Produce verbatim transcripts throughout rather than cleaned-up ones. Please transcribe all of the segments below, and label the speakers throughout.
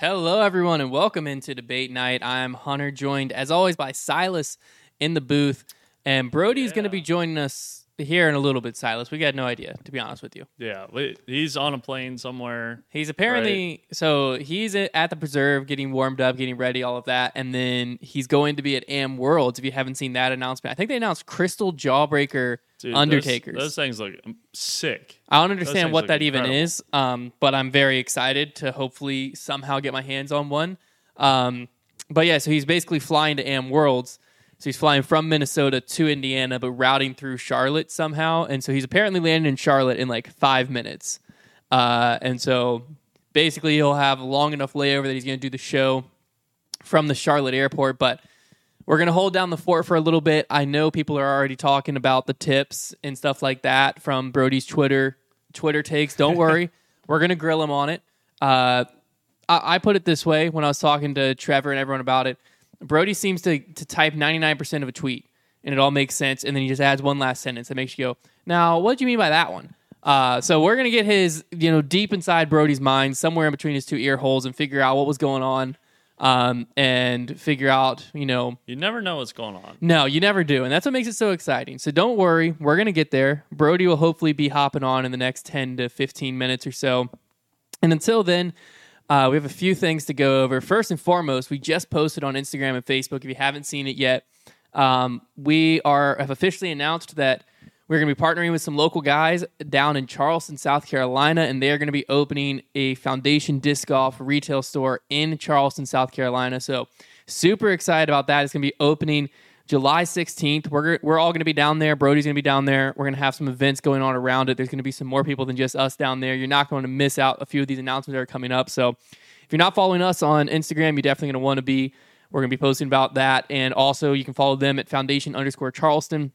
Speaker 1: Hello, everyone, and welcome into Debate Night. I'm Hunter, joined, as always, by Silas in the booth. And Brody's
Speaker 2: Yeah.
Speaker 1: going to be joining us here in a little bit, Silas. We got no idea, to be honest with you.
Speaker 2: Yeah, we- he's on a plane somewhere.
Speaker 1: He's apparently, so he's at the preserve getting warmed up, getting ready, all of that. And then he's going to be at Am Worlds, if you haven't seen that announcement. I think they announced Crystal Jawbreaker
Speaker 2: Dude,
Speaker 1: Undertakers.
Speaker 2: Those, those things look sick.
Speaker 1: I don't understand
Speaker 2: things
Speaker 1: what
Speaker 2: look
Speaker 1: that even
Speaker 2: incredible.
Speaker 1: is, um, but I'm very excited to hopefully somehow get my hands on one. Um, but yeah, so he's basically flying to Am Worlds. So he's flying from Minnesota to Indiana, but routing through Charlotte somehow. And so he's apparently landing in Charlotte in like five minutes. Uh, and so basically he'll have a long enough layover that he's going to do the show from the Charlotte airport. But we're going to hold down the fort for a little bit. I know people are already talking about the tips and stuff like that from Brody's Twitter Twitter takes. Don't worry. We're going to grill him on it. Uh, I, I put it this way when I was talking to Trevor and everyone about it. Brody seems to, to type ninety-nine percent of a tweet, and it all makes sense, and then he just adds one last sentence that makes you go, now, what do you mean by that one? Uh, so we're going to get his, you know, deep inside Brody's mind, somewhere in between his two ear holes, and figure out what was going on, um, and figure out, you know...
Speaker 2: You never know what's going on.
Speaker 1: No, you never do, and that's what makes it so exciting. So don't worry, we're going to get there. Brody will hopefully be hopping on in the next ten to fifteen minutes or so. And until then... Uh, we have a few things to go over. First and foremost, we just posted on Instagram and Facebook. If you haven't seen it yet, um, we are have officially announced that we're going to be partnering with some local guys down in Charleston, South Carolina, and they are going to be opening a Foundation Disc Golf retail store in Charleston, South Carolina. So super excited about that. It's going to be opening July sixteenth. We're we're all going to be down there. Brody's going to be down there. We're going to have some events going on around it. There's going to be some more people than just us down there. You're not going to miss out a few of these announcements that are coming up. So if you're not following us on Instagram, you're definitely going to want to be. We're going to be posting about that. And also you can follow them at foundation underscore Charleston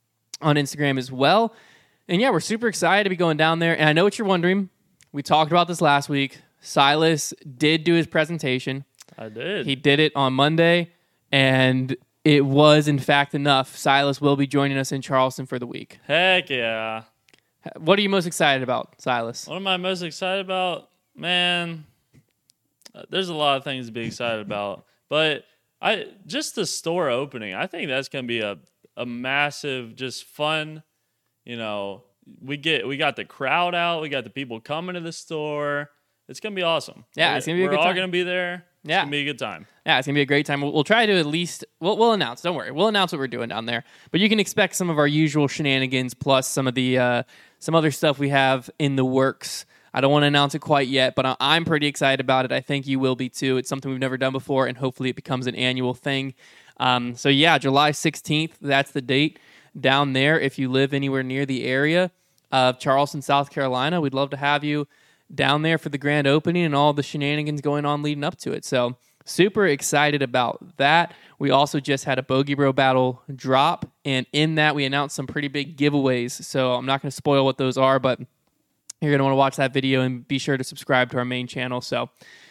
Speaker 1: on Instagram as well. And yeah, we're super excited to be going down there. And I know what you're wondering. We talked about this last week. Silas did do his presentation.
Speaker 2: I did.
Speaker 1: He did it on Monday. And... it was, in fact, enough. Silas will be joining us in Charleston for the week.
Speaker 2: Heck yeah.
Speaker 1: What are you most excited about, Silas?
Speaker 2: What am I most excited about? Man, uh, there's a lot of things to be excited about. But I just the store opening, I think that's going to be a, a massive, just fun, you know, we get we got the crowd out. We got the people coming to the store. It's going to be awesome.
Speaker 1: Yeah, it's going to be a
Speaker 2: We're
Speaker 1: good
Speaker 2: all
Speaker 1: time.
Speaker 2: going to be there. It's
Speaker 1: Yeah.
Speaker 2: going to be a good time.
Speaker 1: Yeah, it's going to be a great time. We'll, we'll try to at least, we'll, we'll announce, don't worry. We'll announce what we're doing down there. But you can expect some of our usual shenanigans plus some of the, uh, some other stuff we have in the works. I don't want to announce it quite yet, but I- I'm pretty excited about it. I think you will be too. It's something we've never done before, and hopefully it becomes an annual thing. Um, so yeah, July sixteenth, that's the date down there. If you live anywhere near the area of Charleston, South Carolina, we'd love to have you down there for the grand opening and all the shenanigans going on leading up to it. So super excited about that. We also just had a Bogey Bro battle drop, and in that we announced some pretty big giveaways. So I'm not going to spoil what those are, but you're going to want to watch that video and be sure to subscribe to our main channel. So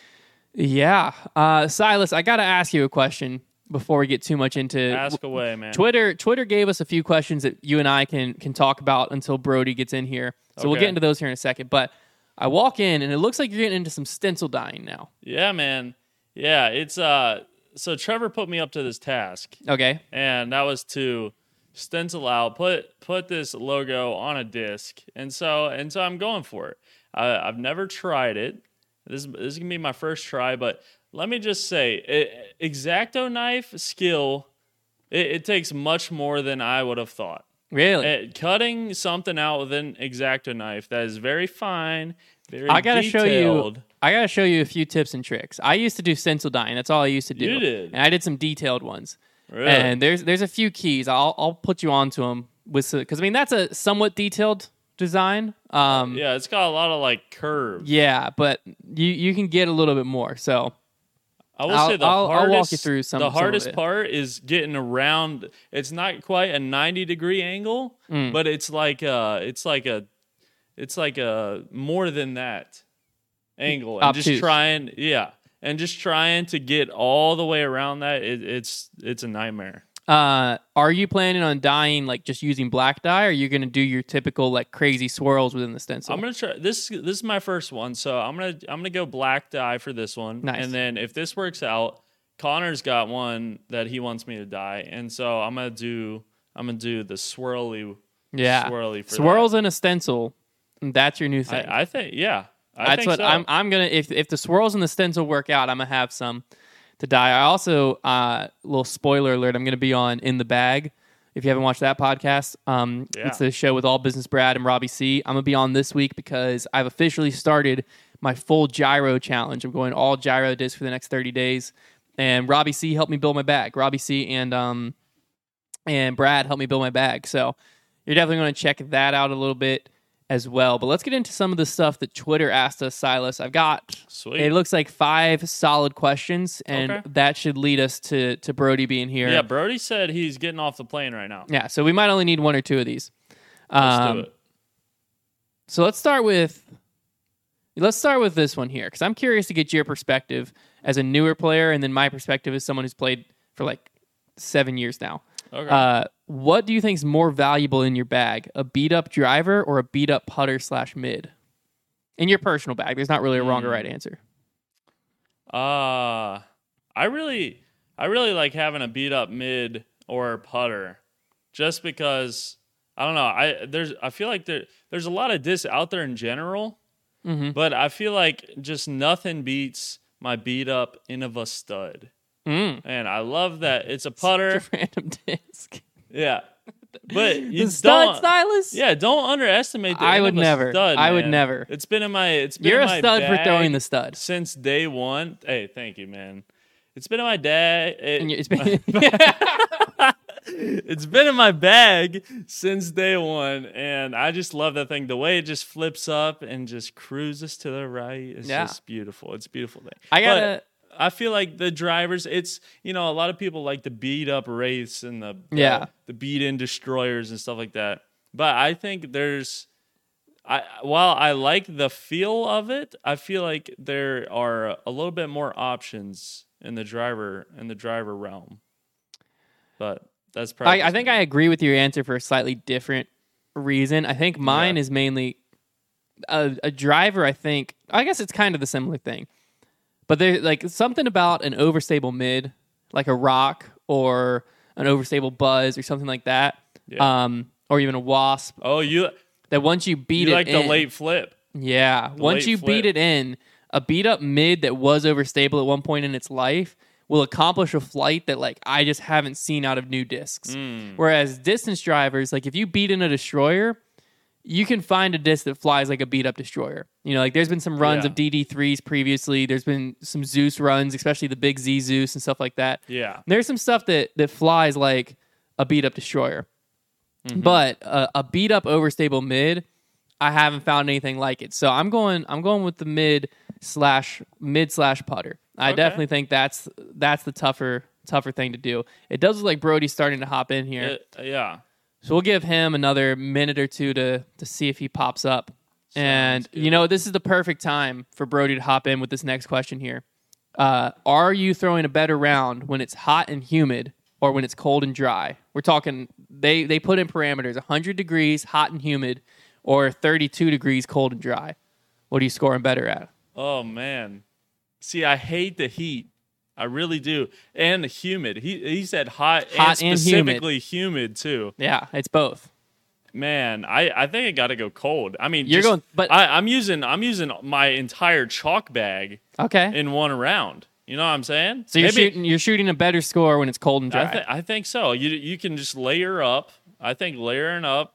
Speaker 1: yeah, uh, Silas, I got to ask you a question before we get too much into
Speaker 2: Ask away, man.
Speaker 1: Twitter. Twitter gave us a few questions that you and I can can talk about until Brody gets in here. So we'll
Speaker 2: Okay.
Speaker 1: get into those here in a second. But I walk in, and it looks like you're getting into some stencil dyeing now.
Speaker 2: Yeah, man. Yeah, it's uh. So Trevor put me up to this task,
Speaker 1: Okay.
Speaker 2: and that was to stencil out, put put this logo on a disc, and so and so I'm going for it. I, I've never tried it. This this is gonna be my first try, but let me just say, it, X-Acto knife skill, it, it takes much more than I would have thought.
Speaker 1: Really?
Speaker 2: Uh, cutting something out with an X-Acto knife that is very fine, very
Speaker 1: I gotta
Speaker 2: detailed.
Speaker 1: show you. I gotta show you a few tips and tricks. I used to do stencil dyeing. That's all I used to do.
Speaker 2: You did?
Speaker 1: And I did some detailed ones.
Speaker 2: Really?
Speaker 1: And there's there's a few keys. I'll I'll put you onto them with because I mean that's a somewhat detailed design. Um,
Speaker 2: Yeah, it's got a lot of like curves.
Speaker 1: yeah, but you you can get a little bit more. So
Speaker 2: I will
Speaker 1: I'll-
Speaker 2: say the
Speaker 1: I'll- I'll walk
Speaker 2: hardest,
Speaker 1: you through some-
Speaker 2: the
Speaker 1: some of
Speaker 2: hardest
Speaker 1: it.
Speaker 2: part is getting around. It's not quite a ninety degree angle,
Speaker 1: Mm.
Speaker 2: but it's like a, it's like a, it's like a more than that angle, and
Speaker 1: Obtuse.
Speaker 2: just trying, yeah, and just trying to get all the way around that. It, it's it's a nightmare.
Speaker 1: Uh, are you planning on dyeing like just using black dye, or are you going to do your typical like crazy swirls within the stencil?
Speaker 2: I'm gonna try this. This is my first one, so I'm gonna I'm gonna go black dye for this one.
Speaker 1: Nice.
Speaker 2: And then if this works out, Connor's got one that he wants me to dye, and so I'm gonna do I'm gonna do the swirly.
Speaker 1: Yeah,
Speaker 2: swirly for
Speaker 1: swirls
Speaker 2: that.
Speaker 1: and a stencil. That's your new thing.
Speaker 2: I, I think, yeah. I
Speaker 1: That's
Speaker 2: think
Speaker 1: what
Speaker 2: so.
Speaker 1: I'm. I'm gonna if if the swirls and the stencil work out, I'm gonna have some to dye. I also, uh, little spoiler alert, I'm gonna be on In the Bag. If you haven't watched that podcast, um,
Speaker 2: Yeah.
Speaker 1: it's a show with All Business Brad and Robbie C. I'm gonna be on this week because I've officially started my full gyro challenge. I'm going all gyro discs for the next thirty days, and Robbie C helped me build my bag. Robbie C and um and Brad helped me build my bag. So you're definitely going to check that out a little bit as well. But let's get into some of the stuff that Twitter asked us, Silas. I've got,
Speaker 2: Sweet.
Speaker 1: it looks like five solid questions, and
Speaker 2: Okay.
Speaker 1: that should lead us to, to Brody being here.
Speaker 2: Yeah, Brody said he's getting off the plane right now.
Speaker 1: Yeah, so we might only need one or two of these.
Speaker 2: Let's
Speaker 1: Um,
Speaker 2: do it.
Speaker 1: So let's start with let's start with this one here, because I'm curious to get your perspective as a newer player, and then my perspective as someone who's played for like seven years now.
Speaker 2: Okay.
Speaker 1: Uh, what do you think is more valuable in your bag, a beat up driver or a beat up putter slash mid? In your personal bag, there's not really a wrong or
Speaker 2: Hmm.
Speaker 1: right answer.
Speaker 2: Uh I really I really like having a beat up mid or putter, just because I don't know. I there's I feel like there there's a lot of discs out there in general,
Speaker 1: Mm-hmm.
Speaker 2: but I feel like just nothing beats my beat up Innova stud.
Speaker 1: Mm.
Speaker 2: And I love that it's a putter.
Speaker 1: Such a random disc.
Speaker 2: Yeah. But you
Speaker 1: The stud
Speaker 2: don't
Speaker 1: stylus?
Speaker 2: Yeah, don't underestimate the
Speaker 1: I would
Speaker 2: Innova
Speaker 1: never.
Speaker 2: stud,
Speaker 1: I would
Speaker 2: man.
Speaker 1: never.
Speaker 2: It's been in my it's been
Speaker 1: You're
Speaker 2: in
Speaker 1: a
Speaker 2: my
Speaker 1: stud for
Speaker 2: bag
Speaker 1: throwing the stud.
Speaker 2: since day one. Hey, thank you, man. It's been in my dad.
Speaker 1: And you-
Speaker 2: It,
Speaker 1: it's been-
Speaker 2: it's been in my bag since day one, and I just love that thing. The way it just flips up and just cruises to the right. It's
Speaker 1: Yeah.
Speaker 2: just beautiful. It's a beautiful thing.
Speaker 1: I
Speaker 2: But
Speaker 1: gotta.
Speaker 2: I feel like the drivers, it's, you know, a lot of people like the beat up Wraiths and the, the
Speaker 1: Yeah.
Speaker 2: the beat in destroyers and stuff like that. But I think there's I while I like the feel of it, I feel like there are a little bit more options in the driver in the driver realm. But that's probably
Speaker 1: I, I think I agree with your answer for a slightly different reason. I think mine
Speaker 2: Yeah.
Speaker 1: is mainly a, a driver. I think I guess it's kind of the similar thing, but there's like something about an overstable mid, like a rock or an overstable buzz or something like that,
Speaker 2: Yeah.
Speaker 1: um, or even a wasp.
Speaker 2: Oh, you
Speaker 1: That once you beat
Speaker 2: you
Speaker 1: it
Speaker 2: like
Speaker 1: in,
Speaker 2: the late flip.
Speaker 1: yeah, once
Speaker 2: late
Speaker 1: you
Speaker 2: flip.
Speaker 1: beat it in, a beat up mid that was overstable at one point in its life will accomplish a flight that like I just haven't seen out of new discs.
Speaker 2: Mm.
Speaker 1: Whereas distance drivers, like if you beat in a destroyer, you can find a disc that flies like a beat up destroyer. You know, like there's been some runs
Speaker 2: Yeah.
Speaker 1: of D D threes previously. There's been some Zeus runs, especially the big Z Zeus and stuff like that.
Speaker 2: Yeah.
Speaker 1: There's some stuff that that flies like a beat up destroyer.
Speaker 2: Mm-hmm.
Speaker 1: But uh, a beat up overstable mid, I haven't found anything like it. So I'm going I'm going with the mid slash mid slash putter. I
Speaker 2: Okay.
Speaker 1: definitely think that's that's the tougher tougher thing to do. It does look like Brody's starting to hop in here.
Speaker 2: It- yeah.
Speaker 1: So we'll give him another minute or two to to see if he pops up. And
Speaker 2: good.
Speaker 1: you know, this is the perfect time for Brody to hop in with this next question here. Uh, are you throwing a better round when it's hot and humid or when it's cold and dry? We're talking they they put in parameters one hundred degrees hot and humid or thirty-two degrees cold and dry. What are you scoring better at?
Speaker 2: Oh man. See, I hate the heat. I really do. And the humid. He he said hot,
Speaker 1: Hot
Speaker 2: and
Speaker 1: and
Speaker 2: specifically humid. too.
Speaker 1: Yeah, it's both.
Speaker 2: Man, I, I think it got to go cold. I mean,
Speaker 1: You're
Speaker 2: just-
Speaker 1: going- but-
Speaker 2: I, I'm using I'm using my entire chalk bag
Speaker 1: Okay.
Speaker 2: in one round. You know what I'm saying?
Speaker 1: So you're
Speaker 2: Maybe-
Speaker 1: shooting you're shooting a better score when it's cold and dry.
Speaker 2: I, th- I think so. You you can just layer up. I think layering up,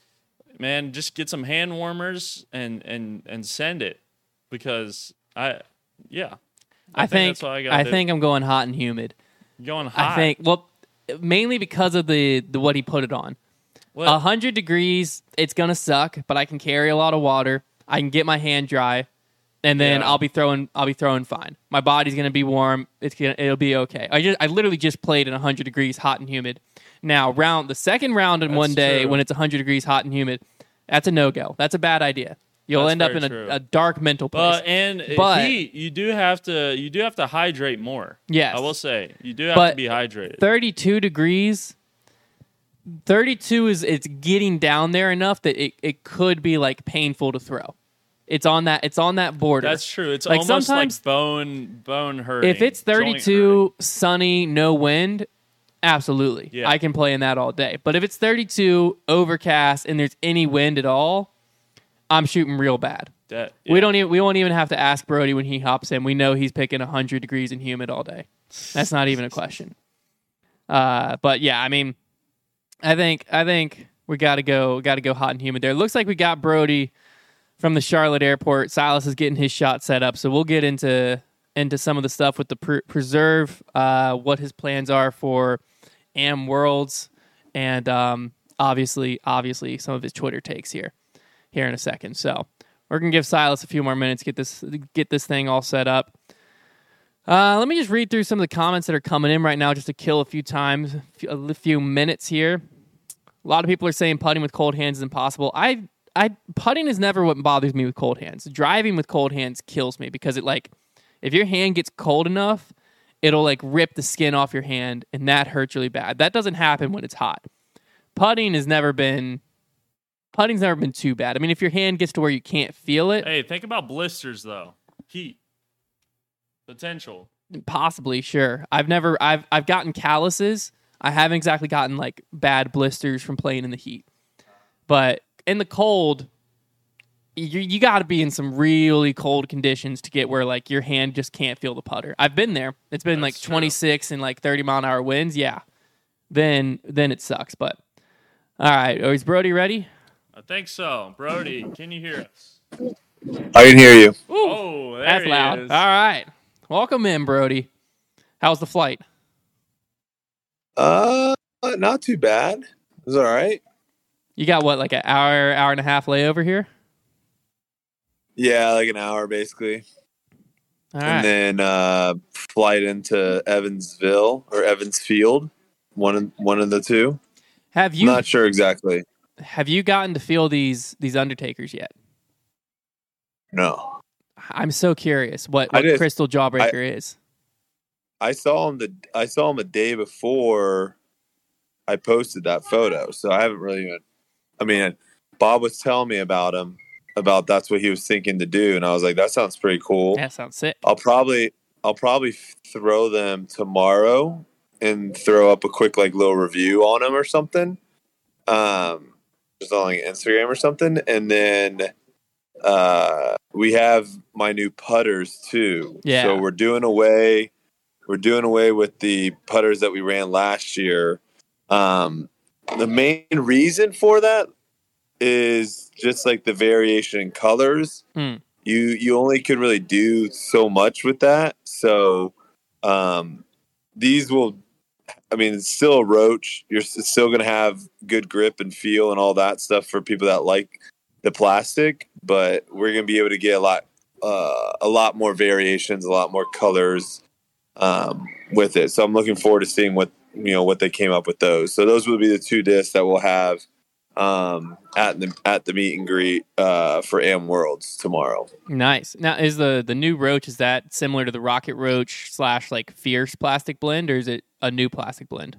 Speaker 2: man. Just get some hand warmers and and and send it, because I yeah.
Speaker 1: I, think,
Speaker 2: that's what I
Speaker 1: I,
Speaker 2: got.
Speaker 1: think I'm going hot and humid.
Speaker 2: going hot.
Speaker 1: I think well, mainly because of the, the what he put it on.
Speaker 2: What?
Speaker 1: A hundred degrees, it's gonna suck, but I can carry a lot of water. I can get my hand dry, and then
Speaker 2: Yeah.
Speaker 1: I'll be throwing. I'll be throwing fine. My body's gonna be warm. It's gonna. It'll be okay. I just. I literally just played in a hundred degrees, hot and humid. Now round the second round in
Speaker 2: That's
Speaker 1: one day
Speaker 2: true.
Speaker 1: when it's a hundred degrees, hot and humid. That's a no go. That's a bad idea. You'll
Speaker 2: That's
Speaker 1: end up
Speaker 2: very
Speaker 1: in
Speaker 2: true.
Speaker 1: a, a dark mental place.
Speaker 2: Uh, and
Speaker 1: But-
Speaker 2: heat, you do have to you do have to hydrate more.
Speaker 1: Yes.
Speaker 2: I will say you do have
Speaker 1: But
Speaker 2: to be hydrated.
Speaker 1: thirty-two degrees. thirty-two is it's getting down there enough that it, it could be like painful to throw. It's on that it's on that border.
Speaker 2: That's true. It's
Speaker 1: Like,
Speaker 2: almost
Speaker 1: sometimes-
Speaker 2: like bone bone hurting.
Speaker 1: If it's
Speaker 2: joint
Speaker 1: thirty-two, sunny, no wind, absolutely.
Speaker 2: Yeah.
Speaker 1: I can play in that all day. But if it's thirty-two, overcast, and there's any wind at all, I'm shooting real bad.
Speaker 2: hurting. That-
Speaker 1: We
Speaker 2: yeah.
Speaker 1: don't even we won't even have to ask Brody when he hops in. We know he's picking one hundred degrees and humid all day. That's not even a question. Uh, but yeah, I mean, I think I think we got to go got to go hot and humid there. It looks like we got Brody from the Charlotte airport. Silas is getting his shot set up, so we'll get into into some of the stuff with the pre- preserve, uh, what his plans are for Am Worlds, and um, obviously obviously some of his Twitter takes here here in a second. So we're gonna give Silas a few more minutes to get this get this thing all set up. Uh, let me just read through some of the comments that are coming in right now, just to kill a few times, a few minutes here. A lot of people are saying putting with cold hands is impossible. I, I putting is never what bothers me with cold hands. Driving with cold hands kills me because it like, if your hand gets cold enough, it'll like rip the skin off your hand, and that hurts really bad. That doesn't happen when it's hot. Putting has never been, putting's never been too bad. I mean, if your hand gets to where you can't feel it,
Speaker 2: Hey, think about blisters though. Heat potential.
Speaker 1: possibly, sure. I've never, I've, I've gotten calluses. I haven't exactly gotten like bad blisters from playing in the heat, but in the cold, you you got to be in some really cold conditions to get where like your hand just can't feel the putter. I've been there. It's been
Speaker 2: That's
Speaker 1: like
Speaker 2: true.
Speaker 1: twenty-six and like thirty mile an hour winds. Yeah, then then it sucks. But all right, oh, is Brody ready?
Speaker 2: I think so. Brody, can you hear us?
Speaker 3: I can hear you.
Speaker 1: Ooh,
Speaker 2: Oh, there
Speaker 1: that's
Speaker 2: he
Speaker 1: loud.
Speaker 2: is.
Speaker 1: All right, welcome in, Brody. How's the flight?
Speaker 3: Uh, not too bad. It was all right.
Speaker 1: You got what, like an hour, hour and a half layover here?
Speaker 3: Yeah, like an hour basically,
Speaker 1: All
Speaker 3: and
Speaker 1: right.
Speaker 3: then uh, flight into Evansville or Evansfield, one of, one of the two.
Speaker 1: Have you
Speaker 3: Not sure exactly.
Speaker 1: have you gotten to feel these these Undertakers yet?
Speaker 3: No,
Speaker 1: I'm so curious what,
Speaker 3: I
Speaker 1: what
Speaker 3: did.
Speaker 1: Crystal Jawbreaker is.
Speaker 3: I saw him the I saw him a day before I posted that photo, so I haven't really even. I mean, Bob was telling me about him, about that's what he was thinking to do, and I was like, that sounds pretty cool.
Speaker 1: That sounds sick.
Speaker 3: I'll probably I'll probably throw them tomorrow and throw up a quick like little review on them or something, um, just on like Instagram or something, and then uh, we have my new putters too.
Speaker 1: Yeah.
Speaker 3: So we're doing away we're doing away with the putters that we ran last year. Um, the main reason for that is just like the variation in colors.
Speaker 1: Hmm.
Speaker 3: You you only could really do so much with that. So um, these will, I mean, it's still a Roach. You're s- still going to have good grip and feel and all that stuff for people that like the plastic, but we're going to be able to get a lot uh, a lot more variations, a lot more colors um, with it. So I'm looking forward to seeing what you know what they came up with those. So those will be the two discs that we'll have um, at the at the meet and greet uh, for Am Worlds tomorrow.
Speaker 1: Nice. Now, is the the new Roach, is that similar to the Rocket Roach slash like Fierce plastic blend, or is it a new plastic blend?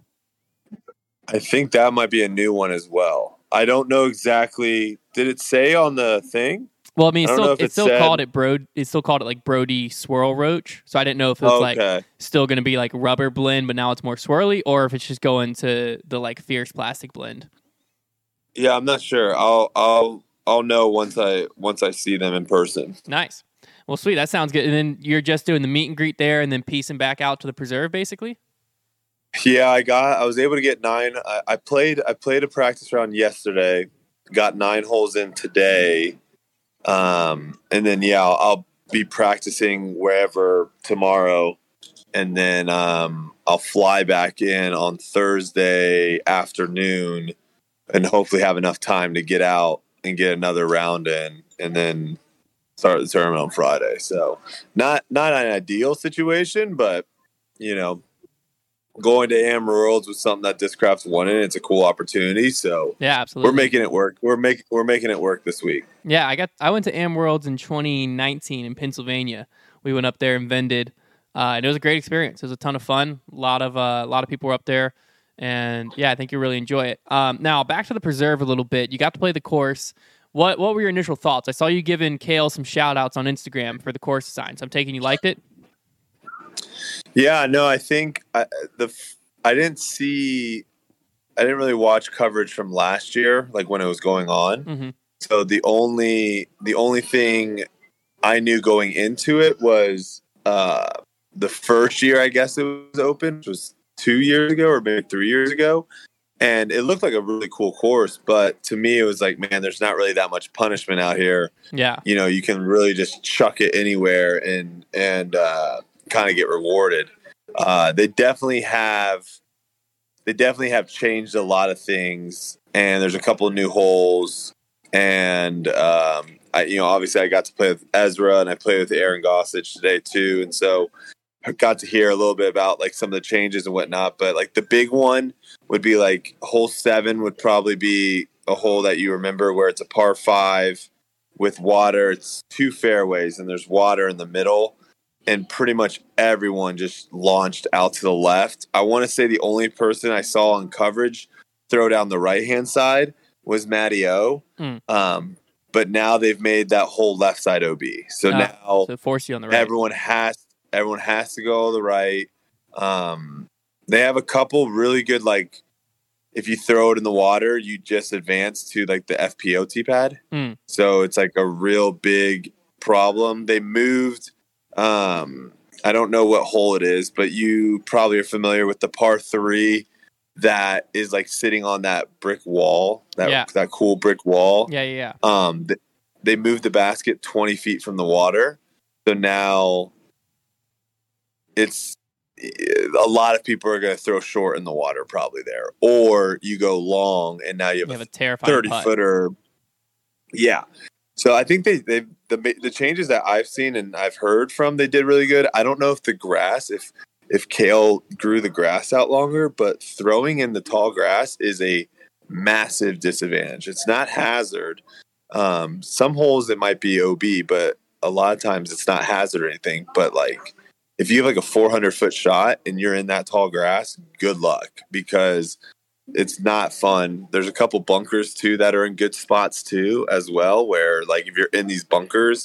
Speaker 3: I think that might be a new one as well. I don't know exactly. Did it say on the thing?
Speaker 1: Well, I mean, it's
Speaker 3: I don't
Speaker 1: still
Speaker 3: know if
Speaker 1: it's
Speaker 3: it
Speaker 1: still
Speaker 3: said-
Speaker 1: called it Bro. It's still called it like Brody Swirl Roach. So I didn't know if it was like
Speaker 3: Okay.
Speaker 1: still going to be like rubber blend, but now it's more swirly, or if it's just going to the like Fierce plastic blend.
Speaker 3: Yeah, I'm not sure. I'll I'll I'll know once I once I see them in person.
Speaker 1: Nice. Well, sweet. That sounds good. And then you're just doing the meet and greet there, and then piecing back out to the preserve, basically.
Speaker 3: Yeah, I got. I was able to get nine. I, I played. I played a practice round yesterday. Got nine holes in today, um, and then yeah, I'll, I'll be practicing wherever tomorrow, and then um, I'll fly back in on Thursday afternoon, and hopefully have enough time to get out and get another round in, and then start the tournament on Friday. So not not an ideal situation, but you know. going to Amber Worlds was something that Discraft's wanted. It's a cool opportunity, so
Speaker 1: yeah, absolutely.
Speaker 3: We're making it work. We're making we're making it work this week.
Speaker 1: Yeah, I got I went to Am Worlds in twenty nineteen in Pennsylvania. We went up there and vended, uh, and it was a great experience. It was a ton of fun. A lot of uh, a lot of people were up there, and yeah, I think you really enjoy it. Um, now back to the preserve a little bit. You got to play the course. What what were your initial thoughts? I saw you giving Kale some shout outs on Instagram for the course design. So I'm taking you liked it.
Speaker 3: Yeah, no, I think I, the I didn't see, I didn't really watch coverage from last year, like when it was going on.
Speaker 1: Mm-hmm.
Speaker 3: So the only the only thing I knew going into it was uh, the first year, I guess it was open, which was two years ago or maybe three years ago, and it looked like a really cool course. But to me, it was like, man, there's not really that much punishment out here.
Speaker 1: Yeah,
Speaker 3: you know, you can really just chuck it anywhere and and. Uh, kind of get rewarded. Uh, they definitely have, they definitely have changed a lot of things, and there's a couple of new holes. And um, I, you know, obviously I got to play with Ezra, and I played with Aaron Gossage today too, and so I got to hear a little bit about like some of the changes and whatnot. But like the big one would be like hole seven would probably be a hole that you remember where it's a par five with water. It's two fairways, and there's water in the middle. And pretty much everyone just launched out to the left. I want to say the only person I saw on coverage throw down the right-hand side was Matty O. Mm. Um, but now they've made that whole left side O B. So ah, now
Speaker 1: so force you on the right.
Speaker 3: Everyone has everyone has to go to the right. Um, they have a couple really good, like, if you throw it in the water, you just advance to like the F P O tee pad. Mm. So it's like a real big problem. They moved. Um, I don't know what hole it is, but you probably are familiar with the par three that is like sitting on that brick wall, that
Speaker 1: yeah.
Speaker 3: that cool brick wall.
Speaker 1: Yeah, yeah.
Speaker 3: Um, th- they moved the basket twenty feet from the water, so now it's a lot of people are going to throw short in the water probably there, or you go long and now you have,
Speaker 1: you have
Speaker 3: a,
Speaker 1: a terrifying
Speaker 3: thirty
Speaker 1: putt.
Speaker 3: footer. Yeah. So I think they they the the changes that I've seen and I've heard from, they did really good. I don't know if the grass, if if Kale grew the grass out longer, but throwing in the tall grass is a massive disadvantage. It's not hazard. Um, some holes it might be O B, but a lot of times it's not hazard or anything. But like if you have like a four hundred foot shot and you're in that tall grass, good luck, because it's not fun. There's a couple bunkers too that are in good spots too as well, where like if you're in these bunkers,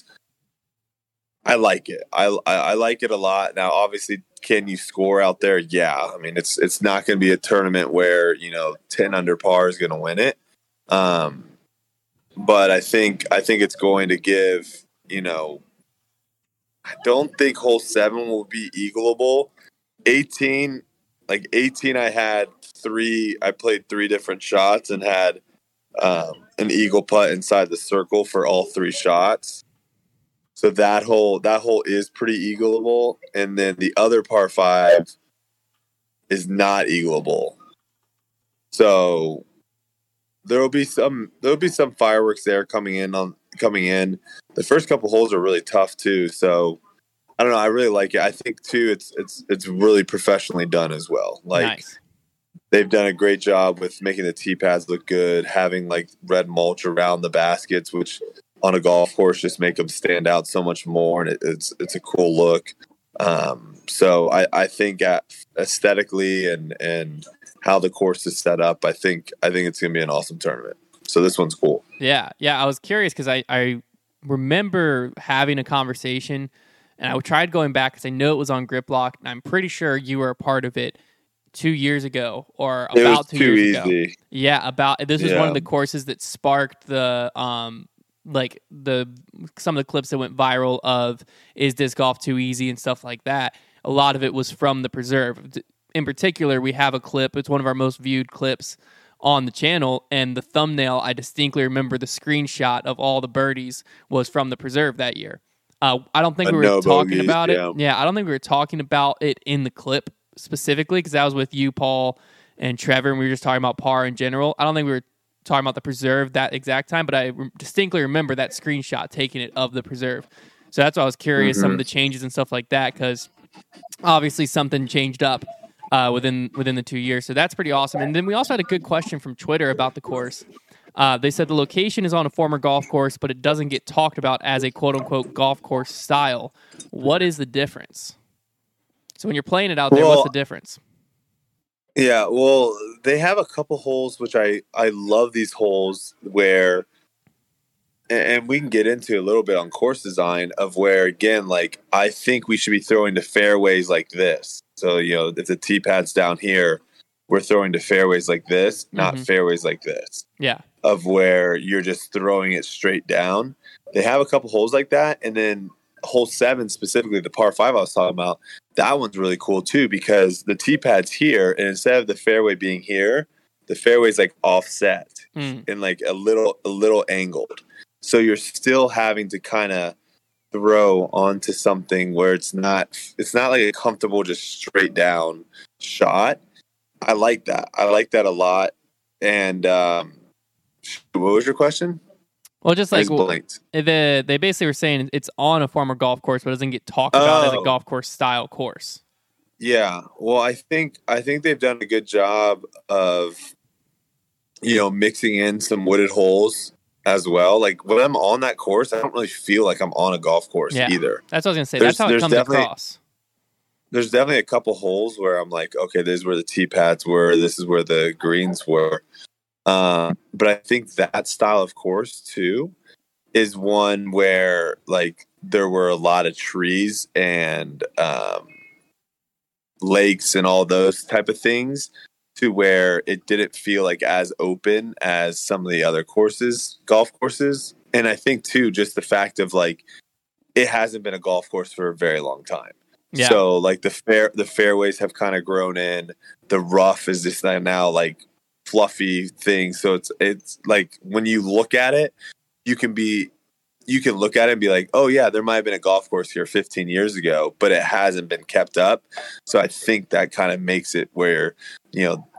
Speaker 3: I like it. I, I, I like it a lot. Now, obviously, can you score out there? Yeah. I mean, it's it's not going to be a tournament where, you know, ten under par is going to win it. Um, but I think I think it's going to give, you know, I don't think hole seven will be eagleable. eighteen Like eighteen, I had three. I played three different shots and had um, an eagle putt inside the circle for all three shots. So that hole, that hole is pretty eagleable, and then the other par five is not eagleable. So there will be some. There will be some fireworks there coming in on coming in. The first couple holes are really tough too. So. I don't know. I really like it. I think too, it's it's it's really professionally done as well. Like
Speaker 1: nice.
Speaker 3: They've done a great job with making the tee pads look good, having like red mulch around the baskets, which on a golf course just make them stand out so much more, and it, it's it's a cool look. Um, so I I think aesthetically and and how the course is set up, I think I think it's gonna be an awesome tournament. So this one's cool.
Speaker 1: Yeah, yeah. I was curious because I I remember having a conversation. And I tried going back because I know it was on Grip Lock, and I'm pretty sure you were a part of it two years ago or about
Speaker 3: it was
Speaker 1: two
Speaker 3: too
Speaker 1: years
Speaker 3: easy.
Speaker 1: ago. Yeah, about this was
Speaker 3: yeah.
Speaker 1: one of the courses that sparked the um like the some of the clips that went viral of is disc golf too easy and stuff like that. A lot of it was from the preserve. In particular, we have a clip. It's one of our most viewed clips on the channel, and the thumbnail, I distinctly remember the screenshot of all the birdies was from the preserve that year. Uh, I don't think
Speaker 3: A
Speaker 1: we were
Speaker 3: no
Speaker 1: talking
Speaker 3: bogeys,
Speaker 1: about it.
Speaker 3: yeah.
Speaker 1: Yeah, I don't think we were talking about it in the clip specifically because that was with you, Paul, and Trevor, and we were just talking about par in general. I don't think we were talking about the preserve that exact time, but I re- distinctly remember that screenshot taking it of the preserve. So that's why I was curious, mm-hmm. some of the changes and stuff like that, because obviously something changed up uh, within within the two years. So that's pretty awesome. And then we also had a good question from Twitter about the course. Uh, they said the location is on a former golf course, but it doesn't get talked about as a quote-unquote golf course style. What is the difference? So when you're playing it out there,
Speaker 3: Well,
Speaker 1: what's the difference?
Speaker 3: Yeah, well, they have a couple holes, which I, I love these holes where, and we can get into a little bit on course design of where, again, like, I think we should be throwing to fairways like this. So, you know, if the tee pad's down here, we're throwing to fairways like this, not
Speaker 1: Mhm.
Speaker 3: fairways like this.
Speaker 1: Yeah.
Speaker 3: Of where you're just throwing it straight down. They have a couple holes like that. And then hole seven, specifically the par five I was talking about, that one's really cool too, because the tee pad's here, and instead of the fairway being here, the fairway's like offset
Speaker 1: Mm.
Speaker 3: and like a little, a little angled. So you're still having to kind of throw onto something where it's not, it's not like a comfortable, just straight down shot. I like that. I like that a lot. And, um, what was your question?
Speaker 1: Well, just
Speaker 3: I
Speaker 1: like
Speaker 3: just
Speaker 1: well,
Speaker 3: blanked.
Speaker 1: the, they basically were saying it's on a former golf course, but it doesn't get talked about as a
Speaker 3: Oh.
Speaker 1: golf course style course.
Speaker 3: Yeah. Well, I think I think they've done a good job of, you know, mixing in some wooded holes as well. Like when I'm on that course, I don't really feel like I'm on a golf course
Speaker 1: Yeah.
Speaker 3: either.
Speaker 1: That's what I was going to say.
Speaker 3: There's-
Speaker 1: That's how it
Speaker 3: there's
Speaker 1: comes
Speaker 3: definitely-
Speaker 1: across.
Speaker 3: There's definitely a couple holes where I'm like, okay, this is where the tee pads were. This is where the greens were. Uh, but I think that style of course too is one where like there were a lot of trees and um, lakes and all those type of things, to where it didn't feel like as open as some of the other courses, golf courses. And I think too, just the fact of like, it hasn't been a golf course for a very long time.
Speaker 1: Yeah.
Speaker 3: So like the fair, the fairways have kind of grown in. The rough is just now like fluffy thing. So it's it's like when you look at it, you can be you can look at it and be like, oh yeah, there might have been a golf course here fifteen years ago, but it hasn't been kept up. So I think that kind of makes it where, you know,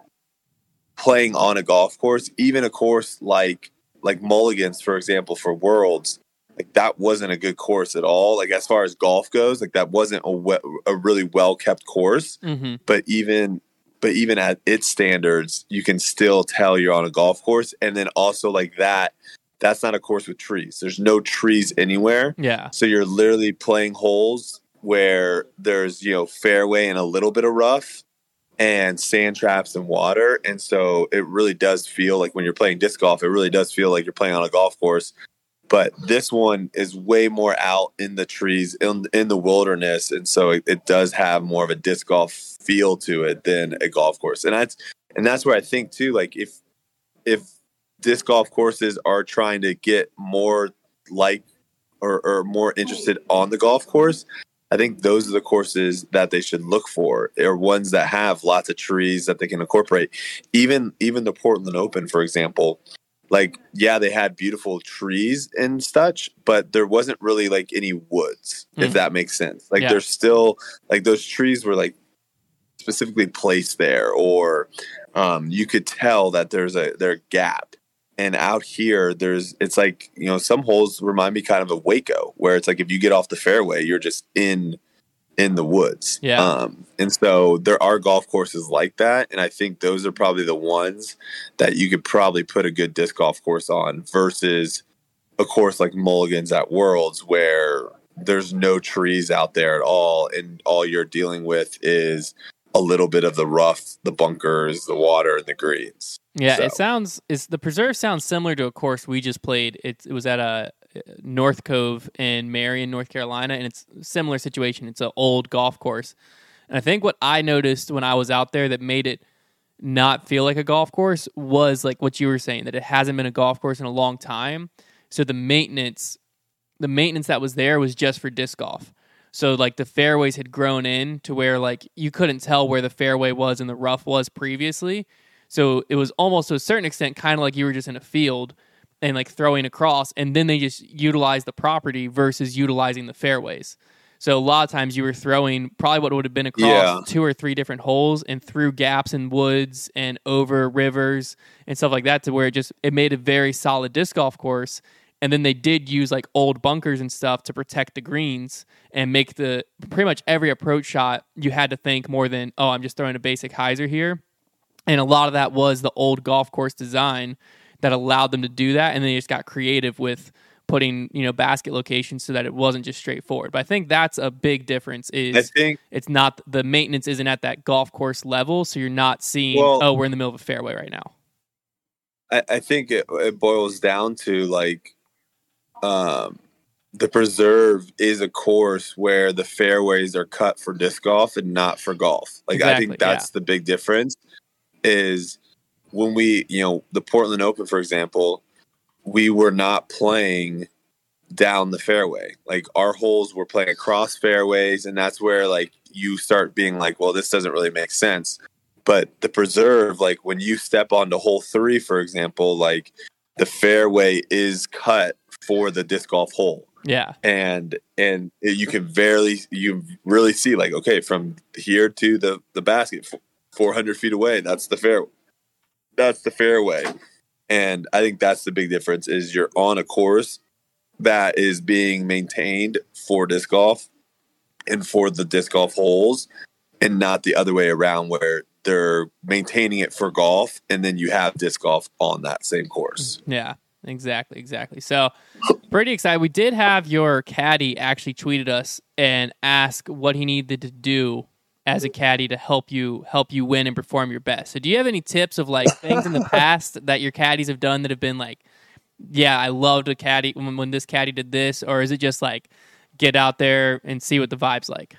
Speaker 3: playing on a golf course, even a course like like Mulligan's, for example, for Worlds, like that wasn't a good course at all. Like as far as golf goes, like that wasn't a, we- a really well kept course.
Speaker 1: Mm-hmm.
Speaker 3: But even but even at its standards, you can still tell you're on a golf course. And then also like that, that's not a course with trees. There's no trees anywhere.
Speaker 1: Yeah.
Speaker 3: So you're literally playing holes where there's, you know, fairway and a little bit of rough and sand traps and water. And so it really does feel like when you're playing disc golf, it really does feel like you're playing on a golf course. But this one is way more out in the trees, in, in the wilderness. And so it, it does have more of a disc golf feel to it than a golf course. And that's, and that's where I think too, like if, if disc golf courses are trying to get more like, or, or more interested on the golf course, I think those are the courses that they should look for, or ones that have lots of trees that they can incorporate. Even, even the Portland Open, for example, like, yeah, they had beautiful trees and such, but there wasn't really like any woods,
Speaker 1: Mm.
Speaker 3: if that makes sense. Like
Speaker 1: Yeah.
Speaker 3: there's still like those trees were like specifically placed there, or um, you could tell that there's a there a gap. And out here, there's it's like, you know, some holes remind me kind of of Waco, where it's like if you get off the fairway, you're just in in the woods.
Speaker 1: Yeah.
Speaker 3: Um, and so there are golf courses like that. And I think those are probably the ones that you could probably put a good disc golf course on versus a course like Mulligan's at Worlds, where there's no trees out there at all. And all you're dealing with is a little bit of the rough, the bunkers, the water, and the greens.
Speaker 1: Yeah,
Speaker 3: So-
Speaker 1: it sounds. It's the preserve sounds similar to a course we just played. It, it was at a North Cove in Marion, North Carolina, and it's a similar situation. It's an old golf course, and I think what I noticed when I was out there that made it not feel like a golf course was like what you were saying, that it hasn't been a golf course in a long time. So the maintenance, the maintenance that was there was just for disc golf. So like the fairways had grown in to where like you couldn't tell where the fairway was and the rough was previously. So it was almost to a certain extent kind of like you were just in a field and like throwing across, and then they just utilized the property versus utilizing the fairways. So a lot of times you were throwing probably what would have been across
Speaker 3: Yeah.
Speaker 1: two or three different holes and through gaps in woods and over rivers and stuff like that, to where it just it made a very solid disc golf course. And then they did use like old bunkers and stuff to protect the greens and make the pretty much every approach shot you had to think more than, oh, I'm just throwing a basic hyzer here. And a lot of that was the old golf course design that allowed them to do that. And then they just got creative with putting, you know, basket locations so that it wasn't just straightforward. But I think that's a big difference is
Speaker 3: I think
Speaker 1: it's not, the maintenance isn't at that golf course level. So you're not seeing,
Speaker 3: well,
Speaker 1: oh, we're in the middle of a fairway right now.
Speaker 3: I, I think it, it boils down to like, um, the preserve is a course where the fairways are cut for disc golf and not for golf. Like,
Speaker 1: Exactly,
Speaker 3: I think that's
Speaker 1: yeah.
Speaker 3: the big difference is when we, you know, the Portland Open, for example, we were not playing down the fairway. Like, our holes were playing across fairways, and that's where like you start being like, well, this doesn't really make sense. But the preserve, like when you step onto hole three, for example, like the fairway is cut for the disc golf hole.
Speaker 1: Yeah.
Speaker 3: And and you can barely, you really see like, okay, from here to the, the basket, four hundred feet away, that's the fair, that's the fairway. And I think that's the big difference is you're on a course that is being maintained for disc golf and for the disc golf holes, and not the other way around where they're maintaining it for golf and then you have disc golf on that same course.
Speaker 1: Yeah, exactly, exactly. So pretty excited. We did have your caddy actually tweeted us and ask what he needed to do as a caddy to help you help you win and perform your best. So do you have any tips of like things in the past that your caddies have done that have been like, yeah, I loved a caddy when, when this caddy did this, or is it just like get out there and see what the vibe's like?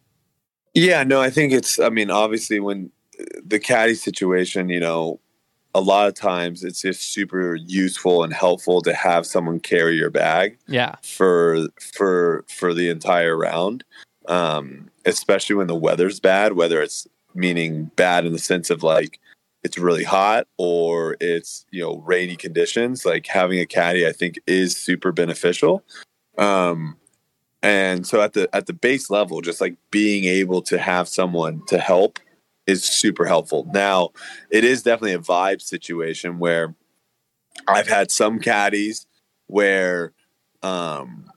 Speaker 3: Yeah, no, I think it's, I mean, obviously when the caddy situation, you know, a lot of times it's just super useful and helpful to have someone carry your bag.
Speaker 1: Yeah.
Speaker 3: For for for the entire round, um, especially when the weather's bad. Whether it's meaning bad in the sense of like it's really hot or it's, you know, rainy conditions. Like having a caddy, I think, is super beneficial. Um, and so at the at the base level, just like being able to have someone to help is super helpful. Now, it is definitely a vibe situation where I've had some caddies where um,